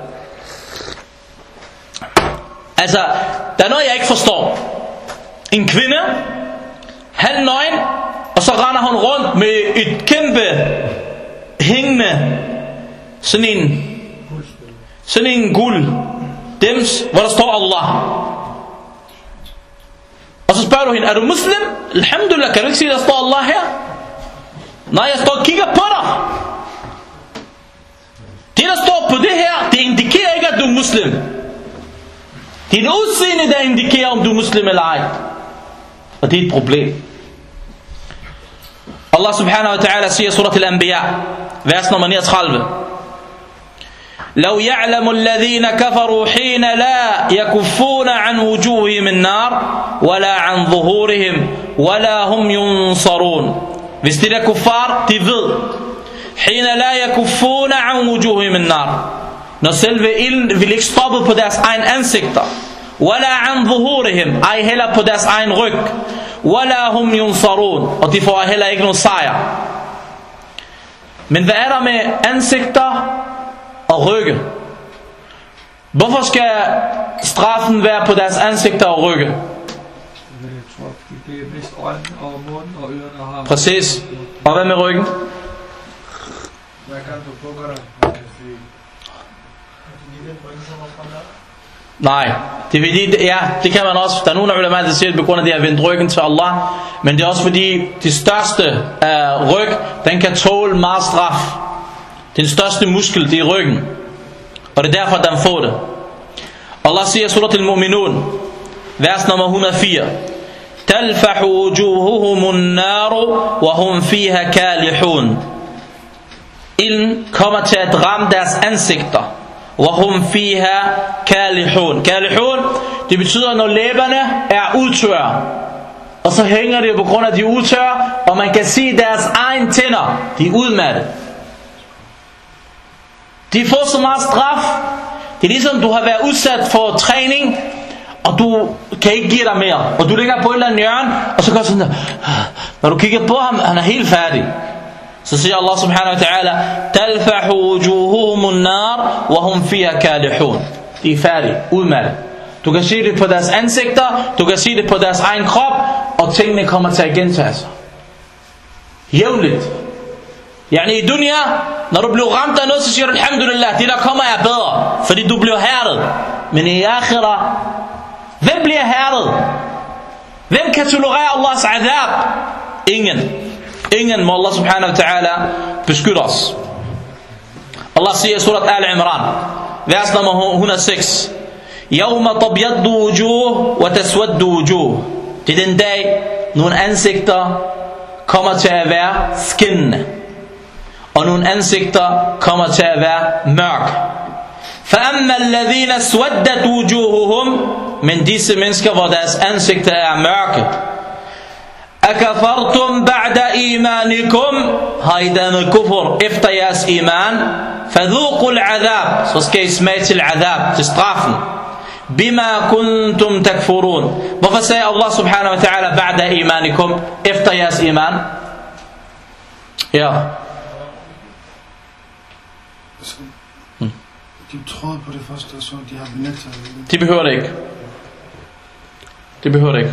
Altså, der er noget, jeg ikke forstår. En kvinde. Halv nøgen. Og så render hun rundt med et kæmpe hængende sådan en sådan en guld dims, hvor der står Allah. Og så spørger du hende, er du muslim? Alhamdulillah, kan du ikke sige, der står Allah her? Nej, jeg står og kigger på dig. Det der står på det her, det indikerer ikke, at du er muslim. Det er en udseende, der indikerer, om du er muslim eller ej. Og det er et problem. Allah subhanahu wa ta'ala siger i surat al-Anbiya, vers nummer niogtredive. لو يعلم الذين كفروا حين لا يكفون عن وجوههم النار ولا عن ظهورهم ولا هم ينصرون. Hvis de der kuffar, de ved, حين لا يكفون عن وجوههم النار, når selve ilden vil ikke stoppe på deres egen ansigter, ولا عن ظهورهم, ej heller på deres egen ryg, ولا هم ينصرون, og de får heller ikke nogen sejr. Men hvad er der med ansigter og rygge? Hvorfor skal straffen være på deres ansigter og rygge? Jeg tror, det er vist øjne og mund og ører, der har... Præcis. Og hvad med ryggen? Hvad kan du på gøre? Man kan sige... Nej, det er fordi, ja, det kan man også. Der er nogle af ulema, der siger det på grund af, at de har vendt ryggen til Allah. Men det er også fordi, de største uh, ryg, den kan tåle meget straf. Den største muskel, det er ryggen. Og det er derfor, den får det. Allah siger i surat al-Mu'minun, vers nummer et hundrede og fire. تَلْفَحُ وُجُوهُهُمُ النَّارُ وَهُمْ فِيهَا كَالِحُونَ. Ilden kommer til at ramme deres ansigter. وَهُمْ فِيهَا كَالِحُونَ. Kalihun, det betyder, når læberne er udtørre. Og så hænger det på grund af, at de er udtørre, og man kan se deres egen tænder. De er udmatte. De får så meget straf. Det er ligesom, du har været udsat for træning, og du kan ikke give dig mere. Og du ligger på et eller andet hjørne, og så går sådan der. Når du kigger på ham, han er helt færdig. Så siger Allah subhanahu wa ta'ala, تَلْفَحُ وُجُوهُهُمُ النَّارِ وَهُمْ فِيهَا كَالِحُونَ. De er færdige, udmatte. Du kan se det på deres ansigter, du kan se det på deres egen krop, og tingene kommer til at gentage sig. Jævnligt. Yani i dunya, når du bliver ramt af noget, så siger du alhamdulillah, det der kommer er bedre, fordi du bliver hærdet. Men i akhirah, hvem bliver hærdet? Hvem kan tolerere Allahs adab? Ingen. Ingen må Allah subhanahu wa ta'ala beskytte os. Allah siger i surat Al-Imran, vers nummer et hundrede og seks. يَوْمَ تَبْيَضُّ وُجُوهُ وَتَسْوَدُّ وُجُوهُ. Det er den dag, nogle ansigter kommer til at være skinnende, og nogle ansigter kommer til at være mørk. فَأَمَّا الَّذِينَ سْوَدَّتْ وُجُوهُهُمْ Men disse mennesker, hvor deres ansigter er mørke. أَكَفَرْتُمْ بَعْدَ إِيمَانِكُمْ Har I dannet kufur efter jeres iman? فَذُوقُوا الْعَذَابِ Så skal I smage til adab, til straffen. بِمَا كُنْتُمْ تَكْفُرُونَ Hvorfor sagde Allah subhanahu wa ta'ala بَعْدَ إِيمَانِكُمْ Efter jeres iman? Ja. Hmm. De troede på det første, så de har benægtet. De behøver det ikke. De behøver det ikke.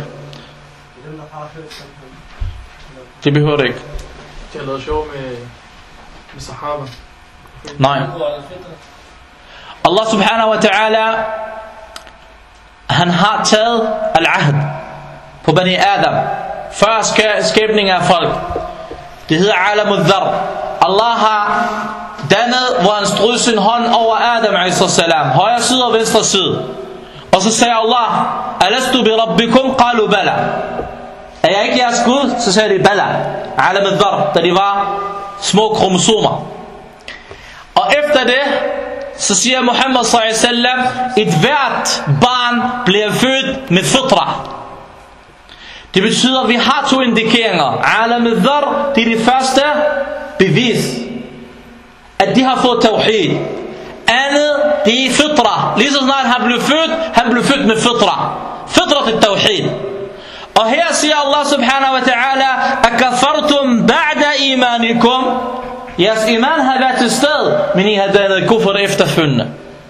De behøver det ikke. De har lavet sjov med, med sahaba. Nej. Allah subhanahu wa ta'ala, han har taget al-ahd på Bani Adam før skabningen af folk. Det hedder alamud dhar. Allah har dannet, hvor han strød sin hånd over Adam a.s. højre side og venstre side. Og så sagde Allah, alastu bi rabbikum qalu bala. Er jeg ikke jeres Gud? Så sagde de bala. Alamud dhar, da de var små kromosomer. Og efter det så siger Muhammad sallallahu alaihi wasallam, et hvert barn bliver født med fitra. Det betyder, at vi har to indikeringer. Alam al-dhar, det er det første bevis, at de har fået tawhid. Andet, det er fitra. Lige så snart han blev født, han blev født med fitra. Fitra til tawhid. Og her siger Allah subhanahu wa ta'ala, akafartum ba'da imanikum. Jeres iman har været til sted, men I har dannet kufr efterfølgende.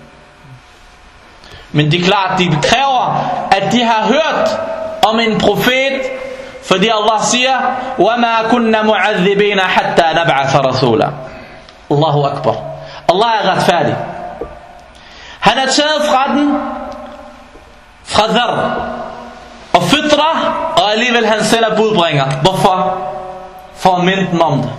Men det er klart, de kræver, at de har hørt om en profet, fordi Allah siger, وَمَا كُنَّ مُعَذِّبِينَ حَتَّى نَبْعَثَ رَسُولًا. Allahu Akbar. Allah er retfærdig. Han er taget fra den, fra dhar og fitra, og alligevel han selv er budbringer. Hvorfor? For at minde dem om det.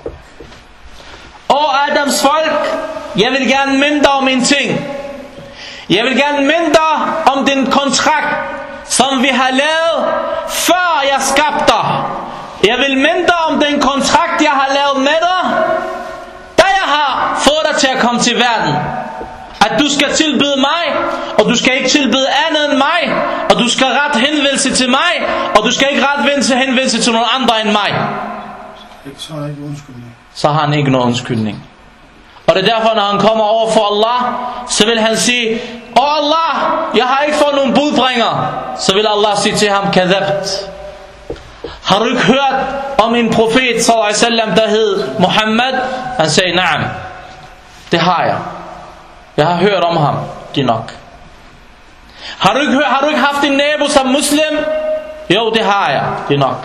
Og Adams folk, jeg vil gerne minde dig om en ting. Jeg vil gerne minde dig om den kontrakt, som vi har lavet, før jeg skabte dig. Jeg vil minde dig om den kontrakt, jeg har lavet med dig, da jeg har fået dig til at komme til verden. At du skal tilbede mig, og du skal ikke tilbede andet end mig, og du skal rette henvendelse til mig, og du skal ikke rette henvendelse til nogen andre end mig. Så er der ikke undskyldning. Så har han ikke nogen undskyldning. Og det er derfor, når han kommer over for Allah, så vil han sige, åh Allah, jeg har ikke fået nogen budbringer. Så vil Allah sige til ham, kadhabt. Har du ikke hørt om en profet, sallallahu alaihi wasallam, der hed Muhammad? Han sagde, naam, det har jeg. Jeg har hørt om ham, det er nok. Har du ikke, hørt, har du ikke haft en nabo som muslim? Jo, det har jeg, det er nok.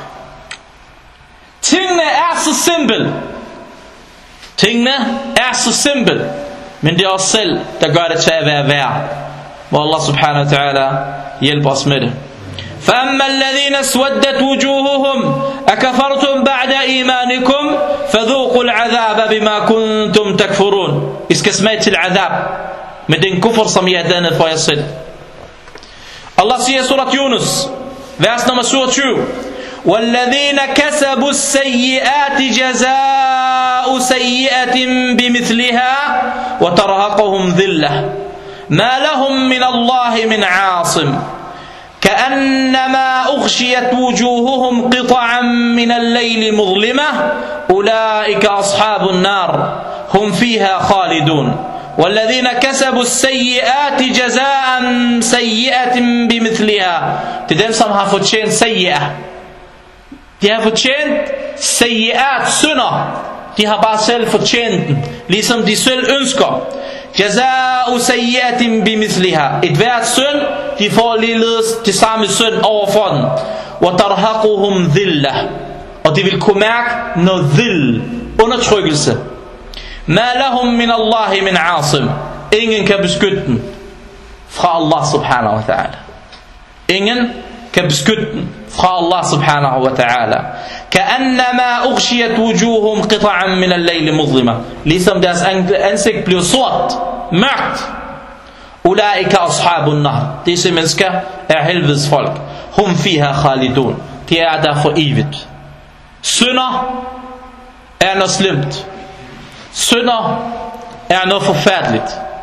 Tingene er så simple. Tingene er så simple, men det er os selv, der gør det til at være værd. Hvor Allah subhanahu wa ta'ala hjælper os med det. فَأَمَّا الَّذِينَ سْوَدَّتْ وُجُوهُهُمْ أَكَفَرْتُمْ بَعْدَ إِيمَانِكُمْ فَذُوقُوا الْعَذَابَ بِمَا كُنْتُمْ تَكْفُرُونَ I skal smage til adab med den kufr, som I har dannet for jer selv. Allah siger i surat Yunus, vers nummer syvogtyve, وَالَّذِينَ كَسَبُوا السَّيِّئَاتِ جَزَاءُ سَيِّئَةٍ بِمِثْلِهَا وَتَرْهَقُهُمْ ذِلَّةٌ مَا لَهُمْ مِنَ اللَّهِ مِنْ عَاصِمٍ كأنما أغشيت وجوههم قطعا من الليل مظلمة أولئك أصحاب النار هم فيها خالدون والذين كسبوا السيئات جزاء سيئة بمثلها Det er dem, som har fortjent سيئة. De har fortjent سيئات, synder. De har bare selv fortjent den, ligesom de selv ønsker. Jaza'u sayyi'atin bimithliha. Et hvert synd, de får ligeledes det samme synd overfor den. Wa tarhaquhum dhillah. Og de vil kunne mærke noget dhill, undertrykkelse. Ma lahum min Allahi min asim. Ingen kan beskytte dem fra Allah subhanahu wa ta'ala. Ingen kan beskytte dem fra Allah subhanahu wa ta'ala. كأنما أغشيت وجوههم قطعا من الليل مظلمة. Ligesom deres ansigt bliver sort, mørkt. أولئك أصحاب النار. Disse mennesker er helvedes folk. هم فيها خالدون. De er der for evigt. Synder er noget slemt. Synder er noget forfærdeligt.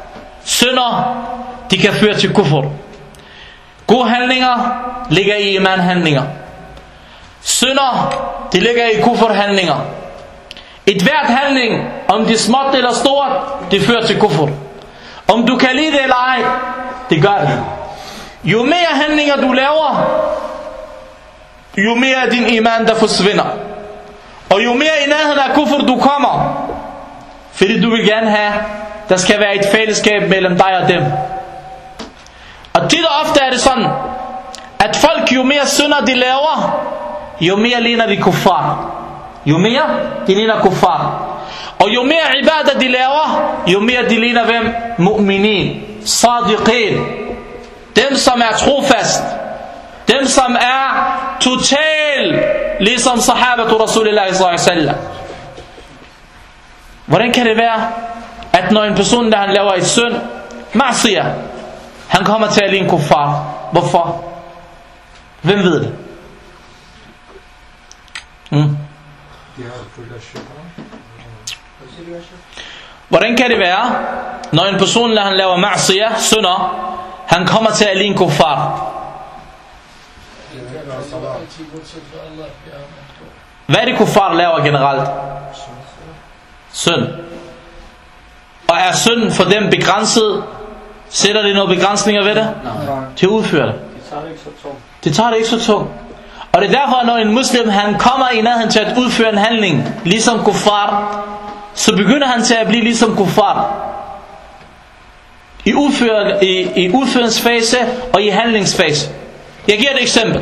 synder, de kan føre til kufr. Gode handlinger ligger i iman-handlinger. Synder, de ligger i kufr-handlinger. Et hvert handling, om det er småt eller stort, det fører til kufr. Om du kan lide det eller ej, det gør det. Jo mere handlinger du laver, jo mere er din iman der forsvinder. Og jo mere i nærheden af kufr du kommer, fordi du vil gerne have, der skal være et fællesskab mellem dig og dem. Og tit og ofte er det sådan, at folk jo mere synder de laver, jo mere ligner de kuffar. Jo mere de ligner kuffar. Og jo mere ibadah de laver, jo mere de ligner hvem? Mu'minin, sadiqin. Dem som er trofast. Dem som er total, ligesom sahabatu Rasulullah sallallahu alaihi wasallam. Hvordan kan det være, at når en person der han laver et synd, ma'siyah, han kommer til at ligne kuffar? Hvorfor? Hvem ved det? Hmm? Hvordan kan det være, når en person der han laver ma'siyah, synder, han kommer til at ligne kuffar? Hvad er det kuffar laver generelt? Synd. Og er synd for dem begrænset? Sætter det nogle begrænsninger ved det? Til at udføre det. Det tager det ikke så tungt. Og det er derfor, når en muslim han kommer i nærheden til at udføre en handling, ligesom kuffar, så begynder han til at blive ligesom kuffar. I, udfør, i, i udføringsfase og i handlingsfase. Jeg giver et eksempel.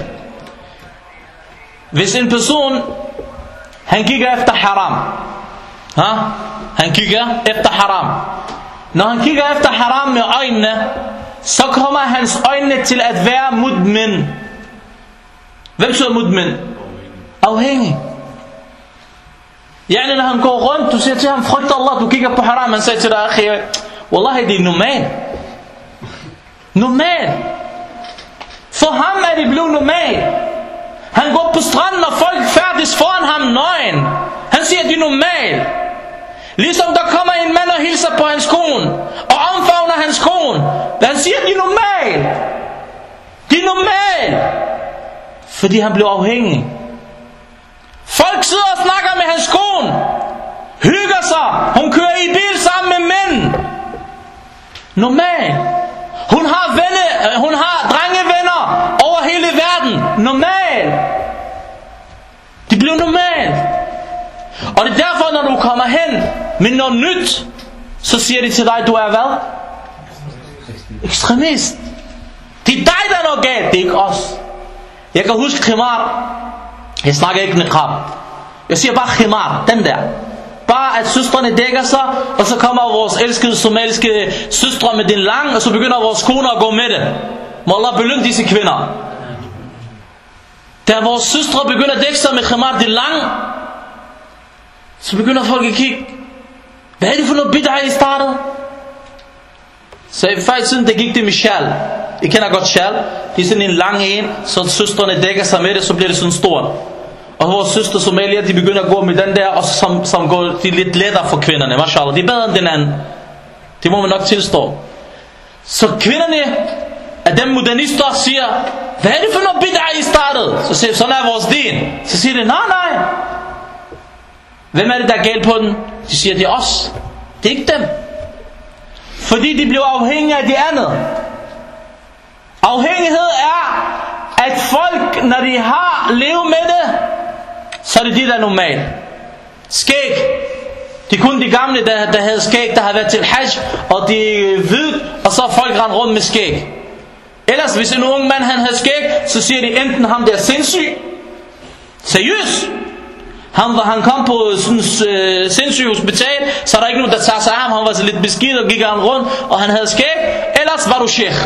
Hvis en person han kigger efter haram, ha? Han kigger efter haram. Når han kigger efter haram med øjnene, så kommer hans øjne til at være mudmin. Hvad betyder mudmin? Afhængig. Yani når han går rundt, du siger til ham, frygt Allah, du kigger på haram, han siger til dig, akhi, wallahi det er normalt. Normalt. For ham er det blevet normalt. Han går på stranden, og folk færdes foran ham nøgen. Han siger, det er normalt. Ligesom der kommer en mand og hilser på hans kone, og omfavner hans kone. Han siger, det er normalt. Det er normalt. Fordi han blev afhængig. Folk sidder og snakker med hans kone, hygger sig. Hun kører i bil sammen med mænd. Normalt. Hun har venner, hun har drengevenner over hele verden. Normalt. Det bliver normalt. Og det er derfor, når du kommer hen med noget nyt, så siger de til dig, du er hvad? Ekstremist. Det er dig, der er noget galt, det er ikke os. Jeg kan huske khimar. Jeg snakker ikke niqab. Jeg siger bare khimar, den der. Bare at søstrene dækker sig, og så kommer vores elskede somaliske søstre med den lang, og så begynder vores koner at gå med det. Må Allah belønne disse kvinder. Da vores søstre begynder at dække sig med khimar den lang, så begynder folk at kigge. Hvad er det for noget bid'ah I startede? Så i faktisk siden der gik det med sjal. I kender godt sjal. Det er sådan en lang en, så søstrene dækker sig med det, så bliver det sådan stort. Og vores søster somalier, de begynder at gå med den der, og som, som går, de er lidt lettere for kvinderne, mashallah. De er bedre end den anden. Det må man nok tilstå. Så kvinderne af dem modernister siger, hvad er det for noget bid'ah I startede? Så siger sådan er vores din. Så siger de, nej nej. Hvem er det der er galt på den? De siger, det er os. Det er ikke dem. Fordi de blev afhængige af de andet. Afhængighed er, at folk, når de har levet med det, så er det de, der er normalt. Skæg. Det er kun de gamle, der, der havde skæg, der har været til hajj, og de er hvide, og så er folk rendt rundt med skæg. Ellers, hvis en ung mand han havde skæg, så siger de enten ham der er sindssyg. Seriøst. Han, han kom på sådan øh, sindssyg hospital, så er der ikke nogen, der tager sig af ham. Han var så lidt beskidt, og gik han rundt, og han havde skæg. Ellers var du sheikh.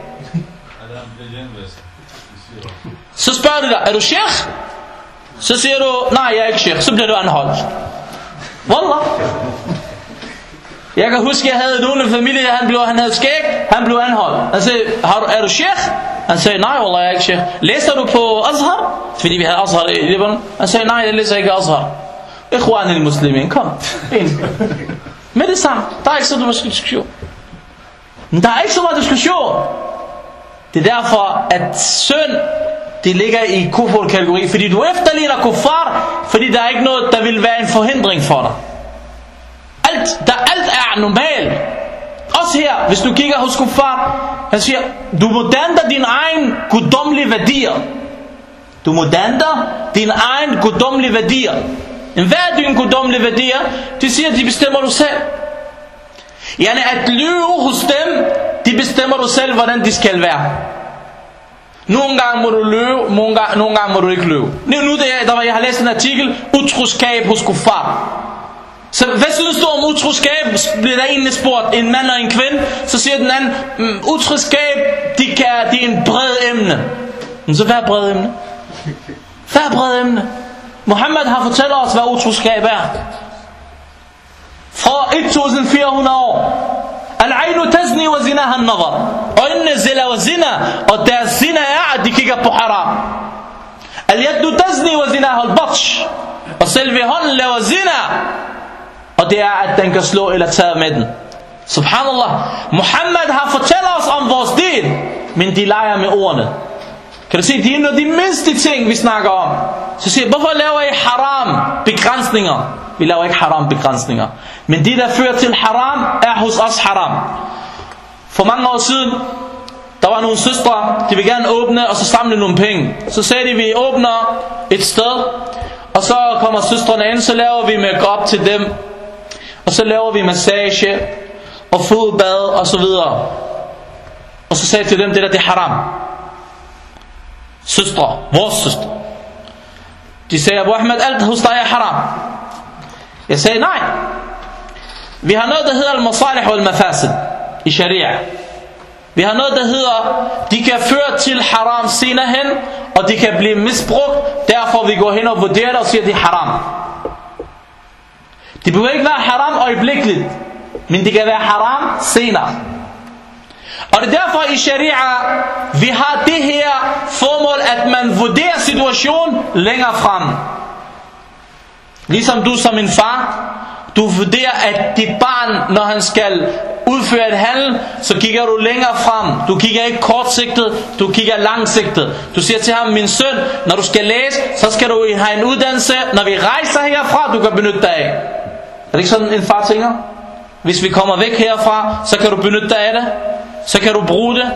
Så spørger de dig, er du sheikh? Så siger du, nej, jeg er ikke sheikh. Så bliver du anholdt. Wallah. Jeg kan huske, jeg havde nogen i familie, han, blev, han havde skæg, han blev anholdt. Han sagde, er du sheikh? Han sagde, nej, wallah, jeg er ikke sheikh. Læser du på Azhar? Fordi vi havde Azhar i Libanon. Han sagde, nej, jeg læser ikke Azhar. Ikhwan al-Muslimin, kom ind. Med det samme, der er ikke sådan, du var diskussion. Men der er ikke så meget diskussion. Det er derfor, at synd, det ligger i kufur-kategori, fordi du efterligner kuffar, fordi der er ikke noget, der vil være en forhindring for dig. Alt, der, alt er normalt. Også her, hvis du kigger hos kuffar, han siger, du må danne dine egen guddommelige værdier. Du må danne dine egen guddommelige værdier. Men hvad er dine guddommelige værdier? De siger, de bestemmer du selv. Yani at lyve hos dem, de bestemmer du selv, hvordan de skal være. Nogle gange må du løbe, nogle gange, nogle gange må du ikke løbe. Nu, nu det er, der var, jeg har læst en artikel, utroskab hos kuffar. Så hvad synes du om utroskab? Bliver der egentlig spurgt, en mand og en kvinde, så siger den anden, mm, utroskab, de kan, det er en bred emne. Men så hvad er bred emne? Hvad er bred emne? Muhammed har fortalt os, hvad utroskab er. Fra fjorten hundrede år. Al-aynu tazni wa zinaha an-nazar. Øjnene ziller og zina, og deres zina er, at de kigger på haram. Al-yaddu tazni wa zinaha al-batsh. Og selve hånden laver zina, og det er, at den kan slå eller tage med den. Subhanallah. Muhammed har fortalt os om vores din, men de leger med ordene. Kan du se, det er nogle af de mindste ting, vi snakker om. Så siger, hvorfor laver I haram begrænsninger? Vi laver ikke haram begrænsninger. Men det, der fører til haram, er hos os haram. For mange år siden, der var nogle søstre, de vil gerne åbne, og så samle nogle penge. Så sagde de, vi åbner et sted, og så kommer søstrene ind, så laver vi make-up til dem. Og så laver vi massage, og fodbad, og så videre. Og så sagde jeg til dem, det der, det er haram. Søstre, vores søstre. De sagde, Abu Ahmed, alt hos dig er haram. Jeg sagde, nej. Vi har noget, der hedder al-masalih wal-mafasid i sharia. Vi har noget, der hedder, de kan føre til haram senere hen, og de kan blive misbrugt. Derfor vi går hen og vurderer det og siger, det er haram. Det behøver ikke være haram øjeblikkeligt, men det kan være haram senere. Og det er derfor i sharia, vi har det her formål, at man vurderer situationen længere frem. Ligesom du som en far, du vurderer, at dit barn, når han skal udføre et handel, så kigger du længere frem. Du kigger ikke kortsigtet, du kigger langsigtet. Du siger til ham, min søn, når du skal læse, så skal du have en uddannelse. Når vi rejser herfra, du kan benytte dig af. Er det ikke sådan en far tænker? Hvis vi kommer væk herfra, så kan du benytte dig af det. Så kan du bruge det.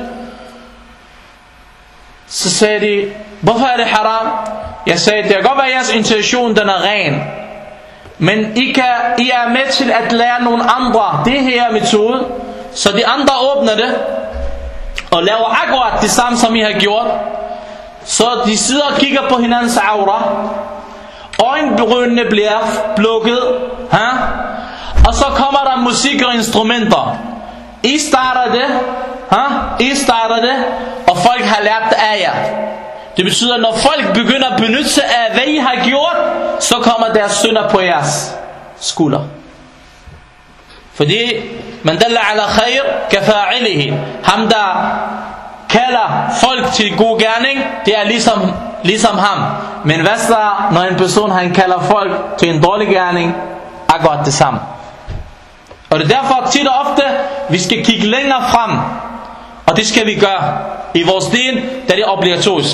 Så sagde de, hvorfor er det haram? Jeg sagde, det kan godt være, at jeres intention den er ren, men I, kan, I er med til at lære nogle andre det her metode, så de andre åbner det og laver akkurat det samme, som I har gjort. Så de sidder og kigger på hinandens aura, øjenbrynene bliver blukket, ha? Og så kommer der musik og instrumenter. I starter det, ha? I starter det, og folk har lært det af jer. Det betyder, at når folk begynder at benytte sig af, hvad I har gjort, så kommer deres synder på jeres skulder. Fordi, man dalla ala khair, kafa'ilihi. Ham, der kalder folk til god gerning, det er ligesom, ligesom ham. Men hvad så, når en person, han kalder folk til en dårlig gerning, er godt det samme. Og det er derfor tit og ofte, vi skal kigge længere frem. Og det skal vi gøre i vores din, da det er obligatorisk.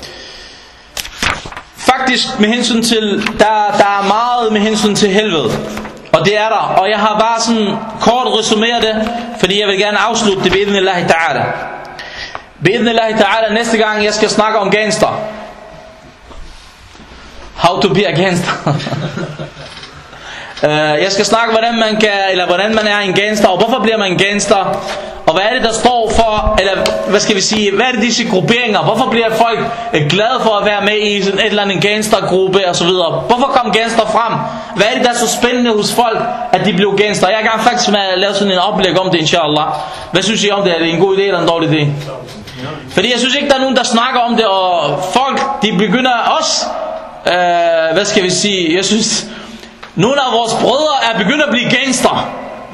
Faktisk med hensyn til, der, der er meget med hensyn til helvede. Og det er der. Og jeg har bare sådan kort resumeret det, fordi jeg vil gerne afslutte det ved idhnillahi ta'ala. Ved idhnillahi ta'ala næste gang jeg skal snakke om gangster. How to be a gangster. Jeg skal snakke hvordan man kan, eller hvordan man er en gangster, og hvorfor bliver man en gangster, og hvad er det der står for, eller hvad skal vi sige, hvad er det disse grupperinger, hvorfor bliver folk glade for at være med i et eller andet gangstergruppe og så videre, hvorfor kom gangster frem, hvad er det der er så spændende hos folk, at de blev gangster. Jeg kan faktisk med at lave sådan en oplæg om det, inshallah. Hvad synes I om det? Er det en god idé eller en dårlig idé? Fordi jeg synes ikke der er nogen der snakker om det, og folk de begynder også, øh, hvad skal vi sige, jeg synes nogle af vores brødre er begyndt at blive gangster.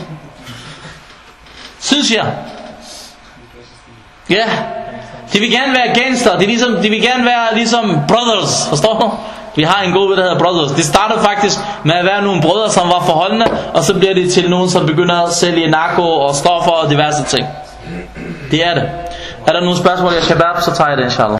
Synes jeg. Ja. Yeah. De vil gerne være gangster. De, ligesom, de vil gerne være ligesom brothers. Forstår du? Vi har en god ved, der hedder brothers. Det startede faktisk med at være nogle brødre, som var forholdende, og så bliver det til nogen, som begynder at sælge narko og stoffer og diverse ting. Det er det. Er der nogle spørgsmål, jeg skal bære, så tager jeg det, inshallah.